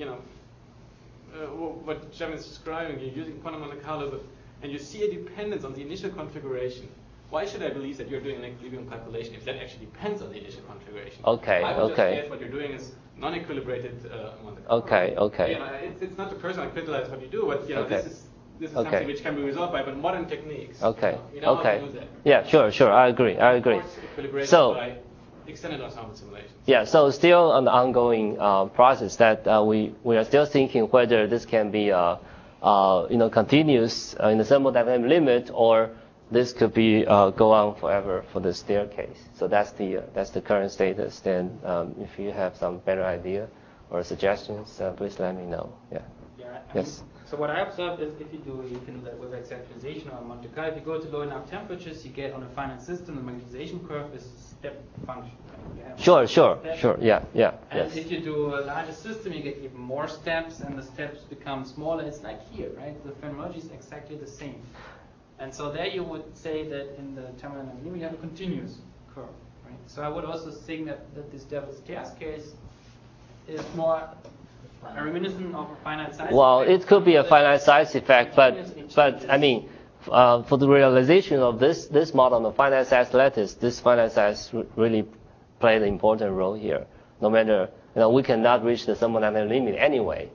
what Jim is describing, you're using quantum Monte Carlo, and you see a dependence on the initial configuration, why should I believe that you're doing an equilibrium calculation if that actually depends on the initial configuration?
Okay,
I would
okay.
just guess what you're doing is non-equilibrated Monte Carlo.
Okay.
It's not to personally criticize what you do, but
Okay.
this is
Okay.
something which can be resolved by modern techniques.
Okay.
You know how
Okay.
to do that.
Yeah, sure. I agree.
Of course, equilibration
So,
by extended ensemble simulations.
yeah, so still an ongoing process that we are still thinking whether this can be continuous in the thermodynamic limit, or this could be go on forever for the staircase. So that's the current status. Then if you have some better idea or suggestions, please let me know. Yeah. Yes.
So what I observed is you can do that with accentuation or Monte Carlo. If you go to low enough temperatures, you get on a finite system, the magnetization curve is step function.
Sure. Yeah.
And if you do a larger system, you get even more steps, and the steps become smaller. It's like here, right? The phenomenology is exactly the same. And so there you would say that in the thermodynamic limit you have a continuous curve, right? So I would also think that this Devil's staircase is more reminiscent of a finite size
Well,
effect.
it could be a finite size effect, but I mean, for the realization of this model on the finite size lattice, this finite size really played an important role here. No matter, we cannot reach the thermodynamic limit anyway.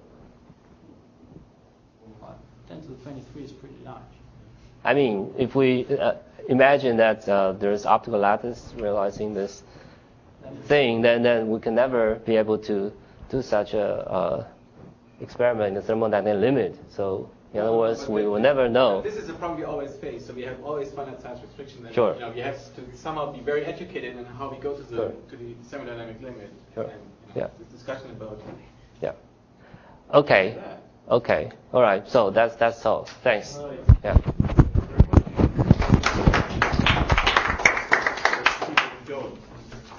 10 to the 23 is pretty large.
I mean, if we imagine that there's optical lattice realizing this thing, then we can never be able to do such a experiment in the thermodynamic limit. So in other words, we will never know.
This is a problem we always face. So we have always finite size restriction. And,
Sure.
We have to somehow be very educated in how we go to the thermodynamic limit.
Sure.
And,
Yeah.
This discussion about.
Yeah. Okay. All right. So that's all. Thanks. Yeah.